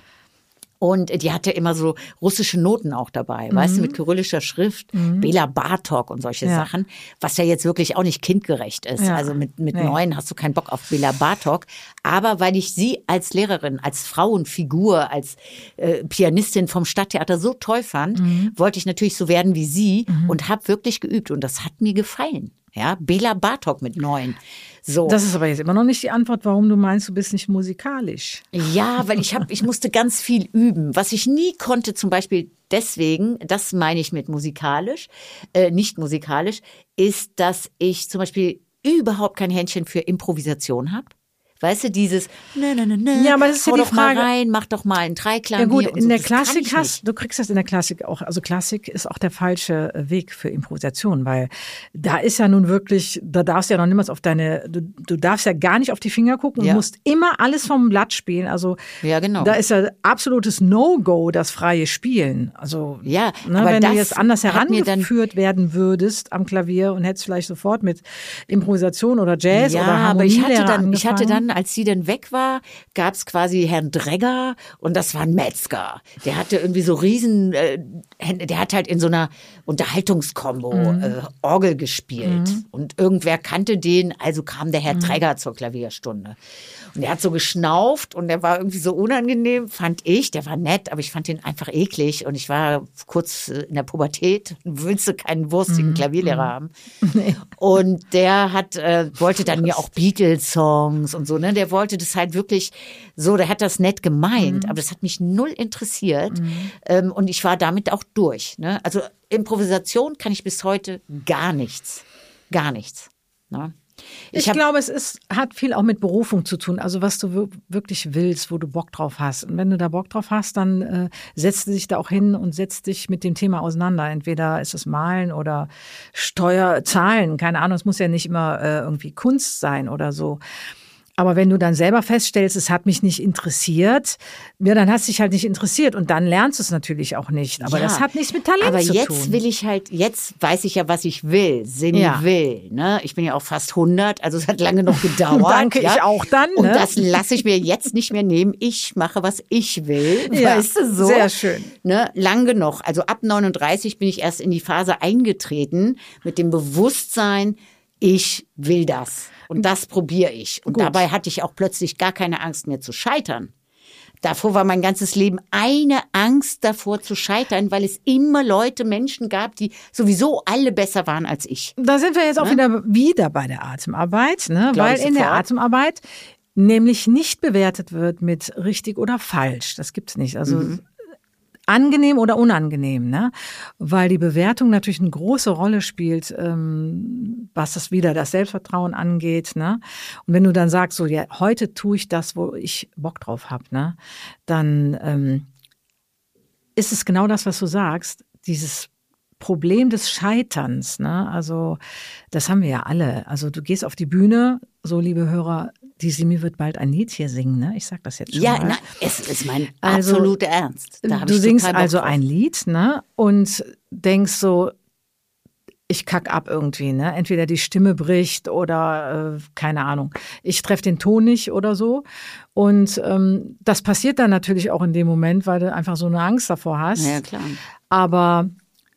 Und die hatte immer so russische Noten auch dabei, mhm. weißt du, mit kyrillischer Schrift, mhm. Bela Bartok und solche ja. Sachen, was ja jetzt wirklich auch nicht kindgerecht ist. Ja. Also mit, mit nee. neun hast du keinen Bock auf Bela Bartok. Aber weil ich sie als Lehrerin, als Frauenfigur, als äh, Pianistin vom Stadttheater so toll fand, mhm. wollte ich natürlich so werden wie sie mhm. und habe wirklich geübt. Und das hat mir gefallen. Ja, Bela Bartok mit neun. So. Das ist aber jetzt immer noch nicht die Antwort, warum du meinst, du bist nicht musikalisch. Ja, weil ich hab, ich musste ganz viel üben, was ich nie konnte, zum Beispiel deswegen, das meine ich mit musikalisch, äh, nicht musikalisch, ist, dass ich zum Beispiel überhaupt kein Händchen für Improvisation habe. Weißt du, dieses ne, ne, ne, ne, ja, aber das ist ja hau die doch Frage. mal rein, mach doch mal einen Dreiklang. Ja gut, hier und in so. der Das Klassik hast, du kriegst das in der Klassik auch, also Klassik ist auch der falsche Weg für Improvisation, weil da ist ja nun wirklich, da darfst du ja noch niemals auf deine, du, du darfst ja gar nicht auf die Finger gucken, ja. du musst immer alles vom Blatt spielen, also ja, genau. Da ist ja absolutes No-Go, das freie Spielen. Also ja, ne, aber wenn das du jetzt anders herangeführt werden würdest am Klavier und hättest vielleicht sofort mit Improvisation oder Jazz ja, oder aber ich hatte dann, angefangen. ich hatte dann, als sie dann weg war, gab's quasi Herrn Dregger und das war ein Metzger. Der hatte irgendwie so riesen, äh, der hat halt in so einer Unterhaltungskombo mhm. äh, Orgel gespielt mhm. und irgendwer kannte den, also kam der Herr mhm. Dregger zur Klavierstunde. Und der hat so geschnauft und der war irgendwie so unangenehm, fand ich. Der war nett, aber ich fand ihn einfach eklig. Und ich war kurz in der Pubertät, willst du keinen wurstigen mhm. Klavierlehrer haben. Nee. Und der hat, äh, wollte dann ja auch Beatles-Songs und so, ne? Der wollte das halt wirklich so, der hat das nett gemeint, mhm. aber das hat mich null interessiert. Mhm. Ähm, und ich war damit auch durch, ne? Also Improvisation kann ich bis heute gar nichts. Gar nichts, ne? Ich, ich glaube, es ist, hat viel auch mit Berufung zu tun, also was du wirklich willst, wo du Bock drauf hast. Und wenn du da Bock drauf hast, dann äh, setzt du dich da auch hin und setzt dich mit dem Thema auseinander. Entweder ist es Malen oder Steuer, Zahlen, keine Ahnung, es muss ja nicht immer äh, irgendwie Kunst sein oder so. Aber wenn du dann selber feststellst, es hat mich nicht interessiert, ja, dann hast du dich halt nicht interessiert und dann lernst du es natürlich auch nicht. Aber ja, das hat nichts mit Talent aber zu tun. Aber jetzt will ich halt, jetzt weiß ich ja, was ich will, Simi ja. will. Ne? Ich bin ja auch fast hundert, also es hat lange noch gedauert. Danke, ja? ich auch dann. Ne? Und das lasse ich mir jetzt nicht mehr nehmen. Ich mache, was ich will, ja, weißt du so. Sehr schön. Ne? Lang genug, also ab neununddreißig bin ich erst in die Phase eingetreten mit dem Bewusstsein, ich will das und das probiere ich. Und Gut. dabei hatte ich auch plötzlich gar keine Angst mehr zu scheitern. Davor war mein ganzes Leben eine Angst davor zu scheitern, weil es immer Leute, Menschen gab, die sowieso alle besser waren als ich. Da sind wir jetzt auch ne? wieder, wieder bei der Atemarbeit, ne? Weil in der Atemarbeit nämlich nicht bewertet wird mit richtig oder falsch. Das gibt's nicht. Also mhm. angenehm oder unangenehm, ne? Weil die Bewertung natürlich eine große Rolle spielt, ähm, was das wieder das Selbstvertrauen angeht, ne? Und wenn du dann sagst, so ja, heute tue ich das, wo ich Bock drauf habe, ne? Dann ähm, ist es genau das, was du sagst, dieses Problem des Scheiterns, ne? Also das haben wir ja alle. Also du gehst auf die Bühne, so liebe Hörer, die Simi wird bald ein Lied hier singen, ne? Ich sag das jetzt schon ja, mal. Ja, es ist mein also, absoluter Ernst. Da hab du ich singst also ein Lied, ne? Und denkst so, ich kack ab irgendwie, ne? Entweder die Stimme bricht oder äh, keine Ahnung. Ich treffe den Ton nicht oder so. Und ähm, das passiert dann natürlich auch in dem Moment, weil du einfach so eine Angst davor hast. Ja, klar. Aber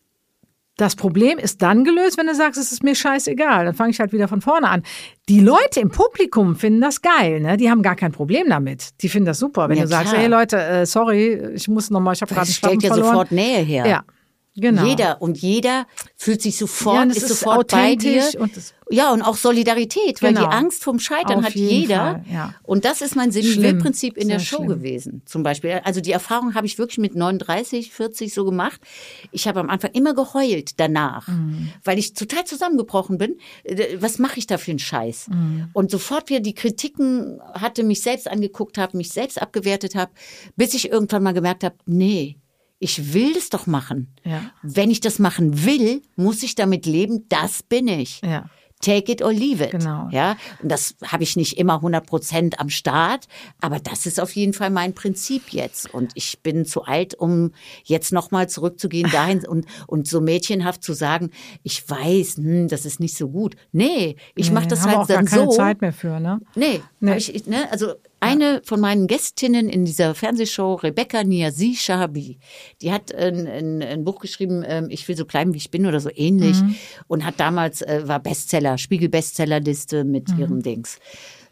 das Problem ist dann gelöst, wenn du sagst, es ist mir scheißegal. Dann fange ich halt wieder von vorne an. Die Leute im Publikum finden das geil, ne? Die haben gar kein Problem damit. Die finden das super, wenn ja, du sagst, klar. hey Leute, äh, sorry, ich muss noch mal, ich habe gerade einen Schlappen verloren. verloren. Stellt ja sofort Nähe her. Ja. Genau. Jeder und jeder fühlt sich sofort, ja, ist, ist sofort bei dir. Und das ja, und auch Solidarität, weil genau. die Angst vorm Scheitern Auf hat jeder. Fall, ja. Und das ist mein Sinn-Will-Prinzip in Sehr der Show schlimm. gewesen, zum Beispiel. Also die Erfahrung habe ich wirklich mit neununddreißig, vierzig so gemacht. Ich habe am Anfang immer geheult danach, mhm. weil ich total zusammengebrochen bin. Was mache ich da für einen Scheiß? Mhm. Und sofort wieder die Kritiken hatte, mich selbst angeguckt habe, mich selbst abgewertet habe, bis ich irgendwann mal gemerkt habe, nee, ich will das doch machen. Ja. Wenn ich das machen will, muss ich damit leben, das bin ich. Ja. Take it or leave it. Genau. Ja, und das habe ich nicht immer hundert Prozent am Start, aber das ist auf jeden Fall mein Prinzip jetzt. Und ich bin zu alt, um jetzt nochmal zurückzugehen dahin und, und so mädchenhaft zu sagen, ich weiß, hm, das ist nicht so gut. Nee, ich nee, mache das haben halt wir auch dann gar keine so. Zeit mehr für, ne? Nee, nee. Hab ich, ne, also eine von meinen Gästinnen in dieser Fernsehshow, Rebecca Niazi Shahabi, die hat ein, ein, ein Buch geschrieben, Ich will so bleiben, wie ich bin oder so ähnlich, mhm. und hat damals, war Bestseller, Spiegel-Bestsellerliste mit mhm. ihrem Dings.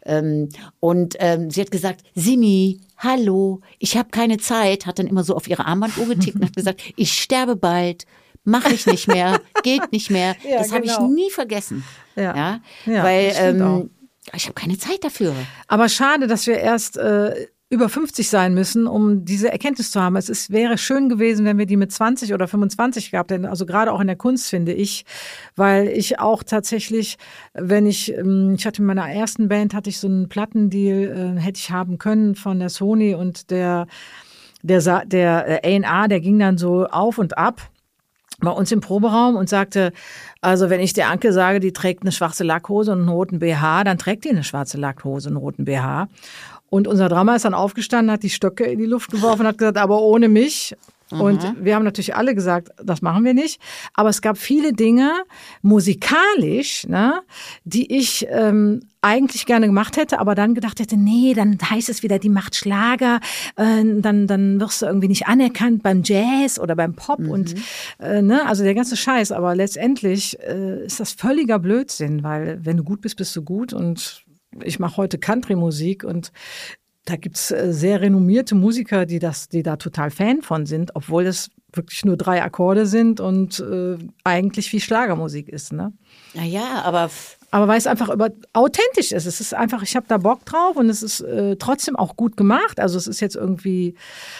Und ähm, sie hat gesagt, Simi, hallo, ich habe keine Zeit, hat dann immer so auf ihre Armbanduhr getickt und hat gesagt, ich sterbe bald, mache ich nicht mehr, geht nicht mehr. Ja, das habe genau. ich nie vergessen. Ja, ja, ja weil ähm, ich habe keine Zeit dafür. Aber schade, dass wir erst äh, über fünfzig sein müssen, um diese Erkenntnis zu haben. Es ist, wäre schön gewesen, wenn wir die mit zwanzig oder fünfundzwanzig gehabt hätten. Also gerade auch in der Kunst, finde ich. Weil ich auch tatsächlich, wenn ich, ich hatte in meiner ersten Band, hatte ich so einen Plattendeal, äh, hätte ich haben können von der Sony und der, der, der A und R, der ging dann so auf und ab bei uns im Proberaum und sagte, also wenn ich der Anke sage, die trägt eine schwarze Lackhose und einen roten B H, dann trägt die eine schwarze Lackhose und einen roten B H. Und unser Drummer ist dann aufgestanden, hat die Stöcke in die Luft geworfen und hat gesagt, aber ohne mich. Mhm. Und wir haben natürlich alle gesagt, das machen wir nicht. Aber es gab viele Dinge musikalisch, ne, die ich ähm, eigentlich gerne gemacht hätte, aber dann gedacht hätte, nee, dann heißt es wieder, die macht Schlager, äh, dann dann wirst du irgendwie nicht anerkannt beim Jazz oder beim Pop mhm. und äh, ne, also der ganze Scheiß. Aber letztendlich äh, ist das völliger Blödsinn, weil wenn du gut bist, bist du gut. Und ich mache heute Country-Musik und da gibt's sehr renommierte Musiker, die das, die da total Fan von sind, obwohl es wirklich nur drei Akkorde sind und äh, eigentlich wie Schlagermusik ist, ne? Na ja, aber aber weil es einfach über authentisch ist. Es ist einfach, ich habe da Bock drauf und es ist äh, trotzdem auch gut gemacht. Also es ist jetzt irgendwie,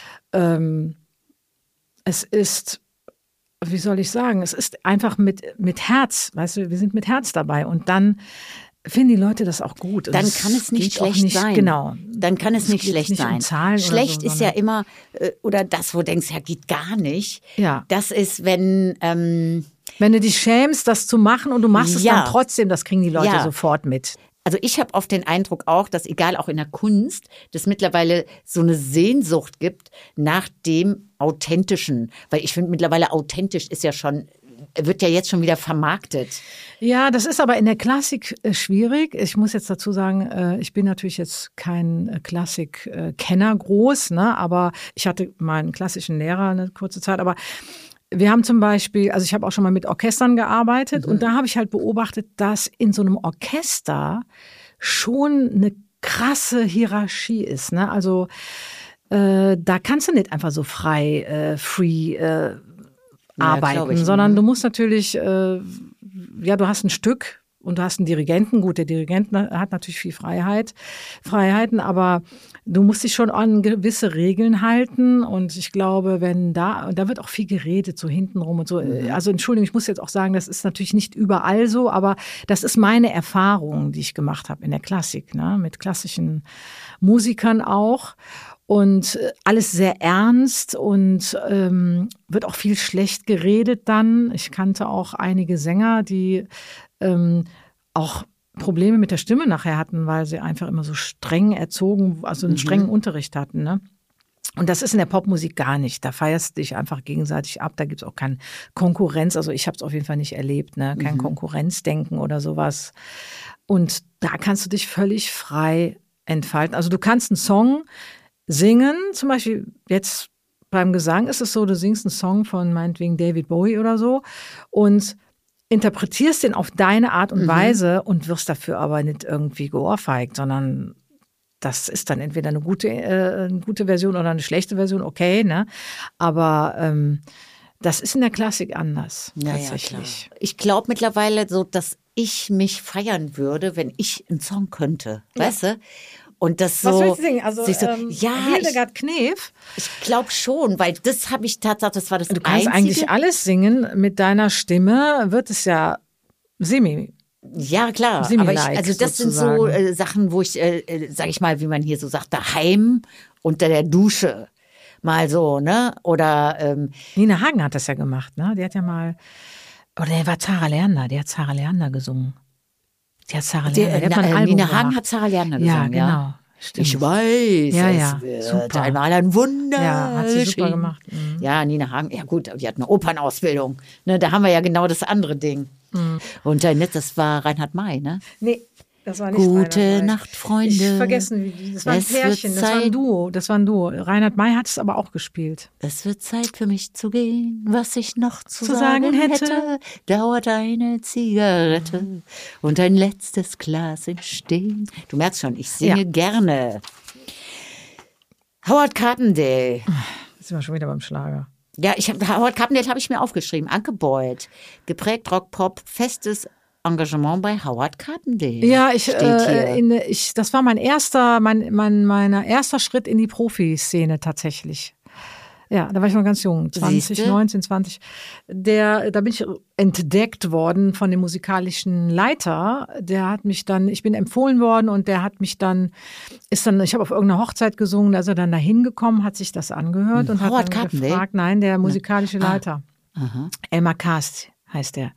ähm, es ist, wie soll ich sagen, es ist einfach mit mit Herz, weißt du, wir sind mit Herz dabei und dann finden die Leute das auch gut. Und dann kann es nicht schlecht nicht, sein. Genau. Dann kann es, es nicht schlecht nicht sein. Um Zahlen schlecht oder so, ist ja immer, oder das, wo du denkst, ja, geht gar nicht. Ja. Das ist, wenn ähm, wenn du dich schämst, das zu machen und du machst es ja. dann trotzdem, das kriegen die Leute ja. sofort mit. Also ich habe oft den Eindruck auch, dass egal auch in der Kunst, dass mittlerweile so eine Sehnsucht gibt nach dem Authentischen. Weil ich finde mittlerweile authentisch ist ja schon, wird ja jetzt schon wieder vermarktet. Ja, das ist aber in der Klassik äh, schwierig. Ich muss jetzt dazu sagen, äh, ich bin natürlich jetzt kein äh, Klassik-Kenner groß, ne? Aber ich hatte mal einen klassischen Lehrer eine kurze Zeit. Aber wir haben zum Beispiel, also ich habe auch schon mal mit Orchestern gearbeitet mhm. und da habe ich halt beobachtet, dass in so einem Orchester schon eine krasse Hierarchie ist, ne? Also äh, da kannst du nicht einfach so frei, äh, free äh, arbeiten, ja, sondern du musst natürlich, äh, ja, du hast ein Stück und du hast einen Dirigenten. Gut, der Dirigent hat natürlich viel Freiheit, Freiheiten, aber du musst dich schon an gewisse Regeln halten. Und ich glaube, wenn da, und da wird auch viel geredet, so hintenrum und so. Also Entschuldigung, ich muss jetzt auch sagen, das ist natürlich nicht überall so, aber das ist meine Erfahrung, die ich gemacht habe in der Klassik, ne, mit klassischen Musikern auch. Und alles sehr ernst und ähm, wird auch viel schlecht geredet dann. Ich kannte auch einige Sänger, die ähm, auch Probleme mit der Stimme nachher hatten, weil sie einfach immer so streng erzogen, also einen mhm. strengen Unterricht hatten, ne? Und das ist in der Popmusik gar nicht. Da feierst du dich einfach gegenseitig ab. Da gibt's auch keine Konkurrenz. Also ich habe es auf jeden Fall nicht erlebt, ne? Kein mhm. Konkurrenzdenken oder sowas. Und da kannst du dich völlig frei entfalten. Also du kannst einen Song singen, zum Beispiel jetzt beim Gesang ist es so, du singst einen Song von meinetwegen David Bowie oder so und interpretierst den auf deine Art und mhm. Weise und wirst dafür aber nicht irgendwie geohrfeigt, sondern das ist dann entweder eine gute, äh, eine gute Version oder eine schlechte Version, okay, ne? Aber ähm, Das ist in der Klassik anders, Ja, tatsächlich. ja, klar. Ich glaube mittlerweile so, dass ich mich feiern würde, wenn ich einen Song könnte, ja. weißt du? Und das so. Was willst du singen? Also, so, ähm, ja, Hildegard Knef? Ich glaube schon, weil das habe ich tatsächlich, das war das Du kannst Einzige. eigentlich alles singen. Mit deiner Stimme wird es ja semi. Ja, klar. Semi-like, aber ich, also das sozusagen. sind so äh, Sachen, wo ich, äh, äh, sag ich mal, wie man hier so sagt, daheim unter der Dusche. Mal so, ne? Oder ähm, Nina Hagen hat das ja gemacht, ne? Die hat ja mal. Oder der war Zara Leander, die hat Zara Leander gesungen. Die hat Zara die, Leander, die hat äh, mal ein Album Nina gemacht. Hagen hat Zara Leander gesungen, ja. ja. Genau. Stimmt. Ich weiß, ja, es ja, wird super. einmal ein Wunder. Ja, hat sie super geschehen. gemacht. Mhm. Ja, Nina Hagen, ja gut, die hat eine Opernausbildung. Ne, da haben wir ja genau das andere Ding. Mhm. Und dein Netz, das war Reinhard May, ne? Nee, das war nicht Gute Reinhard May. Nacht, Freunde. Ich vergessen, wie die, das war ein Es wird Pärchen, das war ein Zeit- Duo. Das war ein Duo. Reinhard May hat es aber auch gespielt. Es wird Zeit für mich zu gehen, was ich noch zu, Zu sagen, sagen hätte. hätte. Dauert eine Zigarette und ein letztes Glas im Stehen. Du merkst schon, ich singe Ja. gerne. Howard Carpendale. Jetzt sind wir schon wieder beim Schlager. Ja, ich hab, Howard Carpendale habe ich mir aufgeschrieben. Anke Boyd. Geprägt Rock, Pop, festes Engagement bei Howard Carpendale. Ja, ich, steht äh, hier. in, ich, das war mein erster, mein, mein, mein erster Schritt in die Profiszene tatsächlich. Ja, da war ich noch ganz jung, zwanzig, Siehste? neunzehn, zwanzig. Der, da bin ich entdeckt worden von dem musikalischen Leiter. Der hat mich dann, ich bin empfohlen worden und der hat mich dann, ist dann, ich habe auf irgendeiner Hochzeit gesungen, da ist er dann da hingekommen, hat sich das angehört und Howard hat dann Carpendale? gefragt, nein, der musikalische Ah. Leiter. Aha. Elmar Kast heißt er.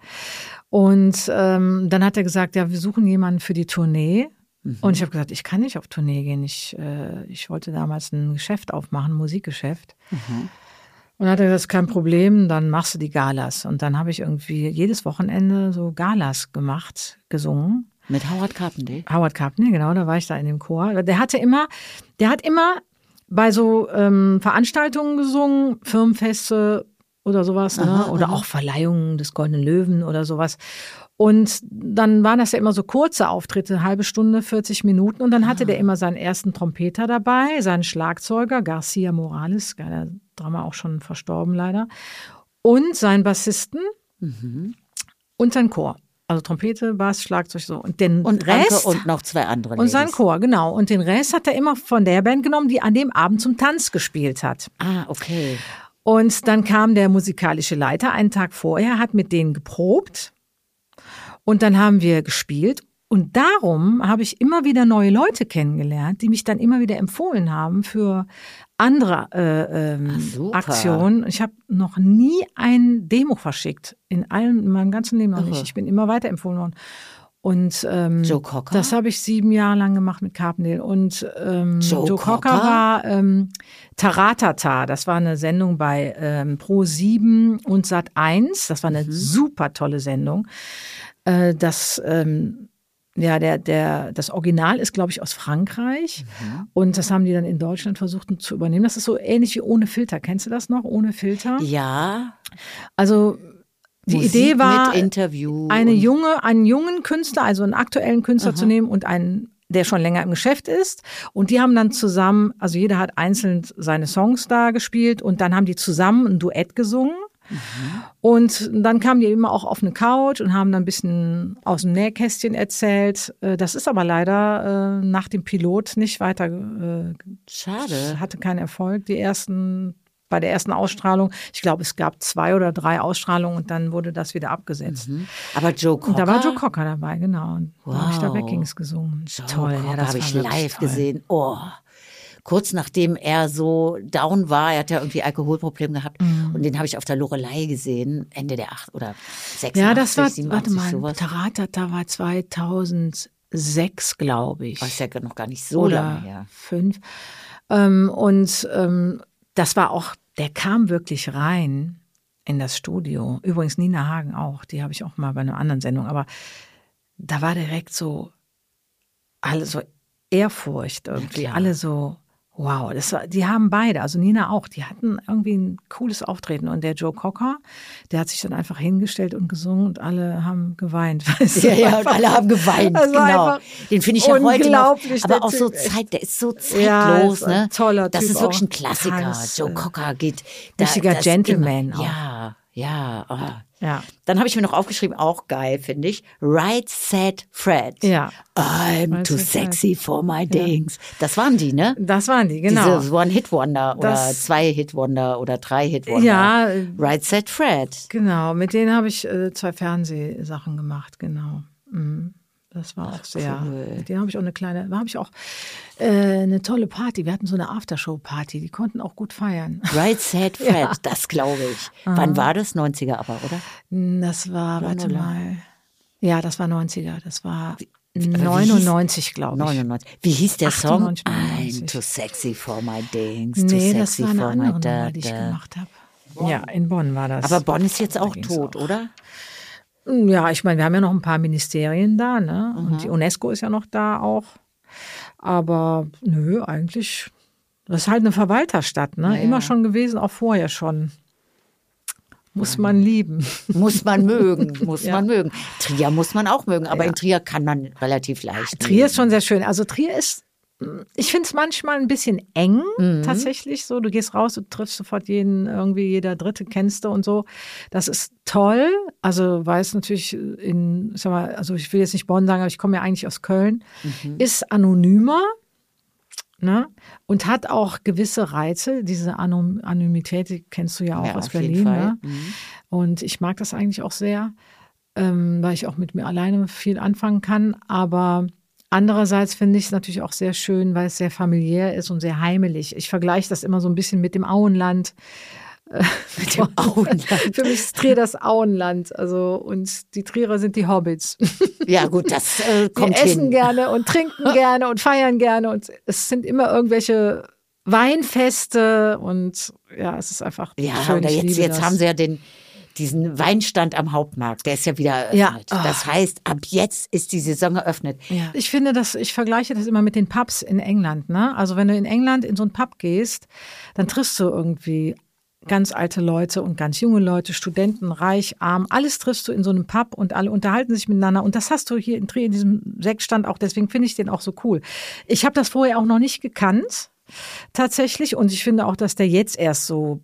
Und ähm, dann hat er gesagt, ja, wir suchen jemanden für die Tournee. Mhm. Und ich habe gesagt, ich kann nicht auf Tournee gehen. Ich, äh, ich wollte damals ein Geschäft aufmachen, ein Musikgeschäft. Mhm. Und dann hat er gesagt, das ist kein Problem, dann machst du die Galas. Und dann habe ich irgendwie jedes Wochenende so Galas gemacht, gesungen. Mit Howard Carpendale? Howard Carpendale, genau, da war ich da in dem Chor. Der hatte immer, der hat immer bei so ähm, Veranstaltungen gesungen, Firmenfeste oder sowas, ne? Aha, Oder aha. auch Verleihungen des Goldenen Löwen oder sowas. Und dann waren das ja immer so kurze Auftritte, halbe Stunde, vierzig Minuten. Und dann hatte ah. der immer seinen ersten Trompeter dabei, seinen Schlagzeuger, Garcia Morales, geiler Drummer, auch schon verstorben leider, und seinen Bassisten Mhm. und seinen Chor. Also Trompete, Bass, Schlagzeug, so. Und den Und Rest Anke und noch zwei andere und sein Ladies. Chor, genau. Und den Rest hat er immer von der Band genommen, die an dem Abend zum Tanz gespielt hat. Ah, okay. Und dann kam der musikalische Leiter einen Tag vorher, hat mit denen geprobt. Und dann haben wir gespielt. Und darum habe ich immer wieder neue Leute kennengelernt, die mich dann immer wieder empfohlen haben für andere äh, ähm, Ach, super. Aktionen. Ich habe noch nie ein Demo verschickt. In allem, in meinem ganzen Leben noch Irre. nicht. Ich bin immer weiterempfohlen worden. Und ähm, Joe Cocker? das habe ich sieben Jahre lang gemacht mit Carpendale. Und ähm, Joe Joe Cocker Cocker? war ähm, Taratata. Das war eine Sendung bei ähm, Pro sieben und Sat eins. Das war eine Mhm. super tolle Sendung. Äh, das ähm, ja, der, der, das Original ist, glaube ich, aus Frankreich. Mhm. Und das haben die dann in Deutschland versucht zu übernehmen. Das ist so ähnlich wie Ohne Filter. Kennst du das noch? Ohne Filter? Ja. Also die Musik Idee war, mit Interview eine und- junge, einen jungen Künstler, also einen aktuellen Künstler Aha. zu nehmen und einen, der schon länger im Geschäft ist. Und die haben dann zusammen, also jeder hat einzeln seine Songs da gespielt und dann haben die zusammen ein Duett gesungen. Und dann kamen die immer auch auf eine Couch und haben dann ein bisschen aus dem Nähkästchen erzählt. Äh, Das ist aber leider äh, nach dem Pilot nicht weiter, äh, Schade. hatte keinen Erfolg. Die ersten, bei der ersten Ausstrahlung, ich glaube, es gab zwei oder drei Ausstrahlungen und dann wurde das wieder abgesetzt. Mhm. Aber Joe Cocker? Und da war Joe Cocker dabei, genau. Und da habe ich da Wow. Backings gesungen. Joe Toll, ja, Cocker das habe war ich wirklich live toll. gesehen. Oh. Kurz nachdem er so down war, er hat ja irgendwie Alkoholprobleme gehabt Mhm. und den habe ich auf der Loreley gesehen, Ende der acht oder sechsundachtzig, Ja, das war, warte siebenundachtzig, mal, sowas. Taratata war zweitausendsechs, glaube ich. Das ist ja noch gar nicht so oder lange her. fünf. Ähm, und ähm, das war auch, der kam wirklich rein in das Studio. Übrigens Nina Hagen auch, die habe ich auch mal bei einer anderen Sendung, aber da war direkt so, alle so Ehrfurcht irgendwie, klar. alle so, Wow, das war, die haben beide, also Nina auch, die hatten irgendwie ein cooles Auftreten. Und der Joe Cocker, der hat sich dann einfach hingestellt und gesungen und alle haben geweint. Weißt du? Ja, ja, und alle haben geweint, also genau. Den finde ich ja heute noch, aber auch so typ, Zeit, der ist so zeitlos, ja, ne? Toller Das Typ ist wirklich auch. ein Klassiker. Ganz, Joe Cocker geht. Da, richtiger das Gentleman immer, auch. Ja, ja. Oh. Ja. Dann habe ich mir noch aufgeschrieben, auch geil, finde ich. Right Said Fred. Ja. I'm Right too Said sexy Fred. for my Ja. dings. Das waren die, ne? Das waren die, genau. Diese One-Hit-Wonder oder Das- Zwei-Hit-Wonder oder Drei-Hit-Wonder. Ja. Right Said Fred. Genau, mit denen habe ich äh, zwei Fernsehsachen gemacht, genau. Mhm. Das war auch sehr, cool. mit denen habe ich auch eine kleine, da habe ich auch äh, eine tolle Party. Wir hatten so eine Aftershow-Party, die konnten auch gut feiern. Right Said Fred, Ja. das glaube ich. Wann war das? neunziger aber, oder? Das war, warte Oder? mal, ja, das war neunziger, das war wie neunundneunzig, glaube ich. neunundneunzig. Wie hieß der Song? achtundneunzig, neunundneunzig. I'm too sexy for my dings, too Nee, das sexy war eine for andere my Nummer, die ich da. gemacht habe. Ja, in Bonn war das. Aber Bonn ist jetzt auch ging's tot, auch. oder? Ja, ich meine, wir haben ja noch ein paar Ministerien da, ne? Und die UNESCO ist ja noch da auch. Aber nö, eigentlich, das ist halt eine Verwalterstadt, ne? Ja, ja. Immer schon gewesen, auch vorher schon. Muss man lieben. Muss man mögen, muss Ja. man mögen. Trier muss man auch mögen, aber Ja. in Trier kann man relativ leicht. Trier ist schon sehr schön. Also Trier ist, ich finde es manchmal ein bisschen eng, Mhm. tatsächlich so. Du gehst raus, du triffst sofort jeden, irgendwie jeder Dritte kennst du und so. Das ist toll. Also weiß natürlich in, sag mal, also ich will jetzt nicht Bonn sagen, aber ich komme ja eigentlich aus Köln. Mhm. Ist anonymer. Ne? Und hat auch gewisse Reize. Diese Anom- Anonymität, die kennst du ja auch Ja, aus auf jeden Berlin. Fall. Ne? Mhm. Und ich mag das eigentlich auch sehr, ähm, weil ich auch mit mir alleine viel anfangen kann. Aber andererseits finde ich es natürlich auch sehr schön, weil es sehr familiär ist und sehr heimelig. Ich vergleiche das immer so ein bisschen mit dem Auenland. Mit dem Auenland. Für mich ist Trier das Auenland. Also, und die Trierer sind die Hobbits. Ja, gut, das äh, Die kommt essen hin. gerne und trinken gerne und feiern gerne. Und es sind immer irgendwelche Weinfeste. Und ja, es ist einfach Ja, schön. oder Ich jetzt, liebe jetzt das. haben sie ja den, diesen Weinstand am Hauptmarkt, der ist ja wieder eröffnet. Ja. Das heißt, ab jetzt ist die Saison eröffnet. Ja. Ich finde das, ich vergleiche das immer mit den Pubs in England. Ne? Also wenn du in England in so einen Pub gehst, dann triffst du irgendwie ganz alte Leute und ganz junge Leute, Studenten, reich, arm, alles triffst du in so einem Pub und alle unterhalten sich miteinander. Und das hast du hier in Trier in diesem Sektstand auch, deswegen finde ich den auch so cool. Ich habe das vorher auch noch nicht gekannt, tatsächlich. Und ich finde auch, dass der jetzt erst so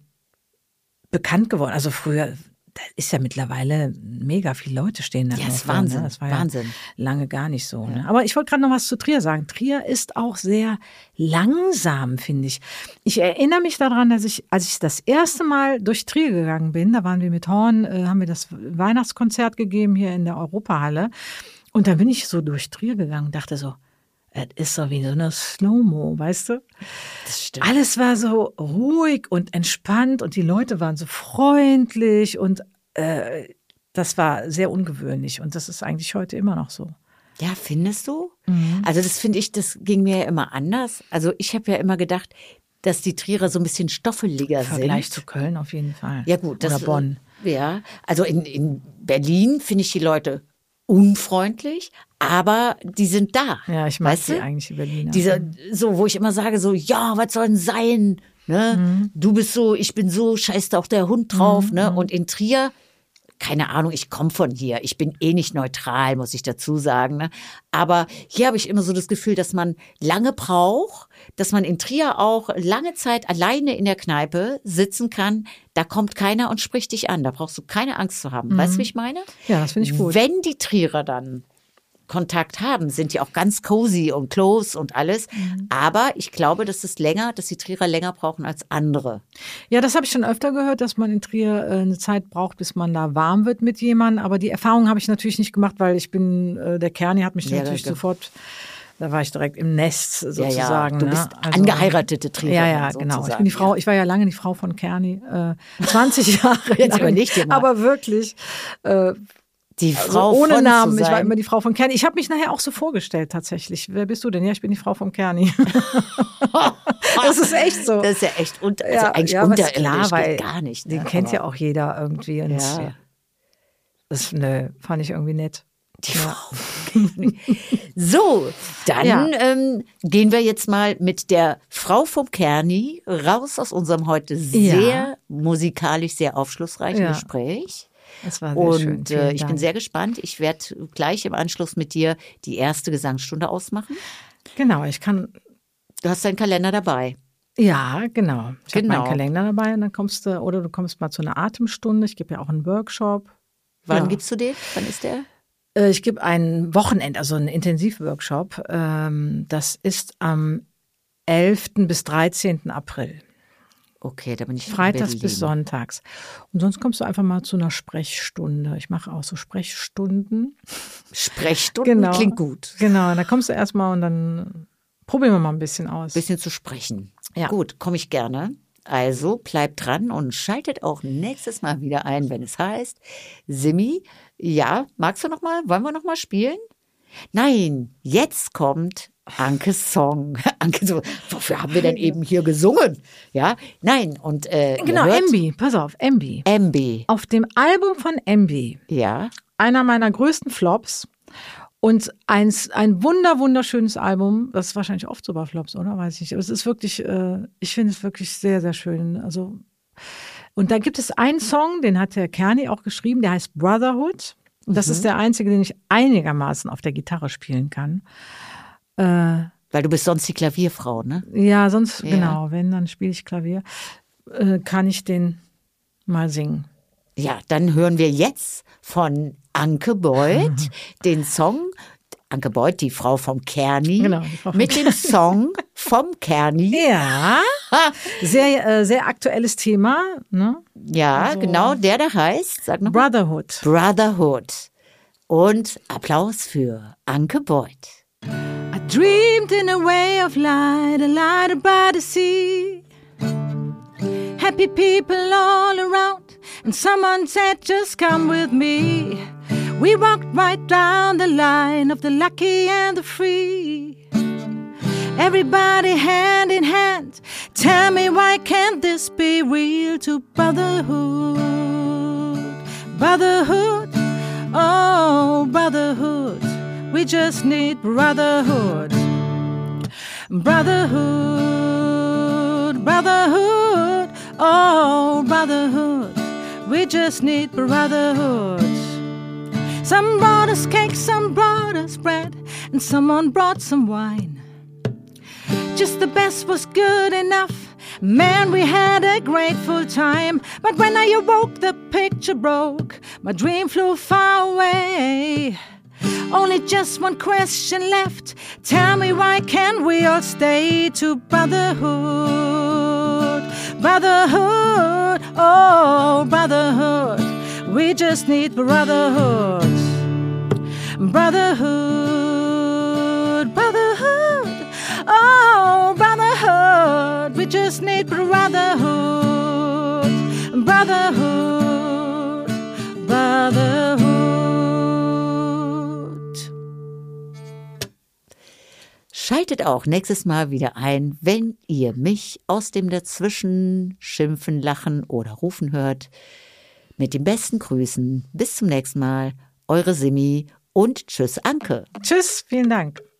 bekannt geworden, also früher, da ist ja mittlerweile mega viele Leute stehen da. Ja, noch ist vor, Wahnsinn, Ne? Das war Wahnsinn. Ja lange gar nicht so. Ne? Aber ich wollte gerade noch was zu Trier sagen. Trier ist auch sehr langsam, finde ich. Ich erinnere mich daran, dass ich, als ich das erste Mal durch Trier gegangen bin, da waren wir mit Horn, äh, haben wir das Weihnachtskonzert gegeben hier in der Europahalle. Und da bin ich so durch Trier gegangen und dachte so, es ist so wie so eine Slow-Mo, weißt du? Das stimmt. Alles war so ruhig und entspannt und die Leute waren so freundlich und äh, das war sehr ungewöhnlich und das ist eigentlich heute immer noch so. Ja, findest du? Mhm. Also das finde ich, das ging mir ja immer anders. Also ich habe ja immer gedacht, dass die Trierer so ein bisschen stoffeliger Im Vergleich sind. zu Köln auf jeden Fall. Ja gut, das, Oder Bonn. Ja, also in, in Berlin finde ich die Leute unfreundlich, aber die sind da. Ja, ich mag weißt die du? eigentlich, die Berliner. Diese, so, wo ich immer sage, so, ja, was soll denn sein? Ne? Mhm. Du bist so, ich bin so, scheißt auch der Hund drauf. Ne? Und in Trier, keine Ahnung, ich komme von hier. Ich bin eh nicht neutral, muss ich dazu sagen. Ne? Aber hier habe ich immer so das Gefühl, dass man lange braucht, dass man in Trier auch lange Zeit alleine in der Kneipe sitzen kann. Da kommt keiner und spricht dich an. Da brauchst du keine Angst zu haben. Weißt du, wie ich meine? Ja, das finde ich gut. Wenn die Trierer dann Kontakt haben, sind die auch ganz cozy und close und alles. Mhm. Aber ich glaube, dass es länger, dass die Trierer länger brauchen als andere. Ja, das habe ich schon öfter gehört, dass man in Trier äh, eine Zeit braucht, bis man da warm wird mit jemandem. Aber die Erfahrung habe ich natürlich nicht gemacht, weil ich bin, äh, der Kerni hat mich Ja, natürlich danke. sofort, da war ich direkt im Nest sozusagen. Ja, ja, du ne? bist Also, angeheiratete Triererin. Ja, ja, sozusagen. genau. Ich bin die Frau, ich war ja lange die Frau von Kerni, äh, zwanzig Jahre. Jetzt lang, überleg dir mal. Aber wirklich, äh, Die also Frau ohne von Namen. zu Ich war sein. immer die Frau von Kerni. Ich habe mich nachher auch so vorgestellt tatsächlich. Wer bist du denn? Ja, ich bin die Frau von Kerni. Das ist echt so. Das ist ja echt unter, also Ja, eigentlich ja, aber ist unterirdisch, klar, weil geht gar nicht. Den ne? kennt ja Aber auch jeder irgendwie. Und Ja. das, nö, fand ich irgendwie nett. Die Ja. Frau von So, dann Ja. ähm, gehen wir jetzt mal mit der Frau vom Kerni raus aus unserem heute sehr Ja. musikalisch sehr aufschlussreichen Ja. Gespräch. Das war sehr Und schön. äh, Vielen ich bin Dank. sehr gespannt. Ich werde gleich im Anschluss mit dir die erste Gesangsstunde ausmachen. Genau, ich kann. Du hast deinen Kalender dabei. Ja, genau. Ich habe Genau. meinen Kalender dabei und dann kommst du, oder du kommst mal zu einer Atemstunde. Ich gebe ja auch einen Workshop. Wann Ja. gibst du den? Wann ist der? Äh, Ich gebe einen Wochenend, also einen Intensivworkshop. Ähm, Das ist am elften bis dreizehnten April. Okay, da bin ich in Freitags Berlin. bis sonntags. Und sonst kommst du einfach mal zu einer Sprechstunde. Ich mache auch so Sprechstunden. Sprechstunden Genau. klingt gut. Genau, da kommst du erstmal und dann probieren wir mal ein bisschen aus. Bisschen zu sprechen. Ja. Gut, komme ich gerne. Also bleibt dran und schaltet auch nächstes Mal wieder ein, wenn es heißt, Simi, ja, magst du noch mal? Wollen wir noch mal spielen? Nein, jetzt kommt Ankes Song. Anke, so, wofür haben wir denn eben hier gesungen? Ja, nein, und äh, Genau, ihr hört Embi, pass auf, Embi. M B. Auf dem Album von Embi, Ja, einer meiner größten Flops und eins, ein wunder, wunderschönes Album. Das ist wahrscheinlich oft so bei Flops, oder? Weiß ich nicht. Aber es ist wirklich, äh, ich finde es wirklich sehr, sehr schön. Also, und da gibt es einen Song, den hat der Kerni auch geschrieben, der heißt Brotherhood. Und das Mhm. ist der einzige, den ich einigermaßen auf der Gitarre spielen kann. Äh, weil du bist sonst die Klavierfrau, ne? ja, sonst, Ja. genau, wenn, dann spiele ich Klavier. Äh, kann ich den mal singen. Ja, dann hören wir jetzt von Anke Beuth den Song, Anke Beuth, die Frau vom Kerni, Genau, die Frau vom mit dem Song vom Kerni. Ja, sehr, äh, sehr aktuelles Thema, ne? Ja, Also- genau, der da heißt, sag noch mal, Brotherhood. Brotherhood. Und Applaus für Anke Beuth. I dreamed in a way of light, a light by the sea. Happy people all around, and someone said, just come with me. We walked right down the line of the lucky and the free. Everybody hand in hand, tell me why can't this be real to brotherhood? Brotherhood, oh brotherhood, we just need brotherhood. Brotherhood, brotherhood, oh brotherhood, we just need brotherhood. Some brought us cake, some brought us bread, and someone brought some wine. Just the best was good enough. Man, we had a grateful time. But when I awoke, the picture broke. My dream flew far away. Only just one question left. Tell me, why can't we all stay to brotherhood? Brotherhood, oh brotherhood, we just need brotherhood. Brotherhood, brotherhood, oh brotherhood, we just need brotherhood. Brotherhood, brotherhood. Schaltet auch nächstes Mal wieder ein, wenn ihr mich aus dem Dazwischen schimpfen, lachen oder rufen hört. Mit den besten Grüßen. Bis zum nächsten Mal. Eure Simi und tschüss, Anke. Tschüss, vielen Dank.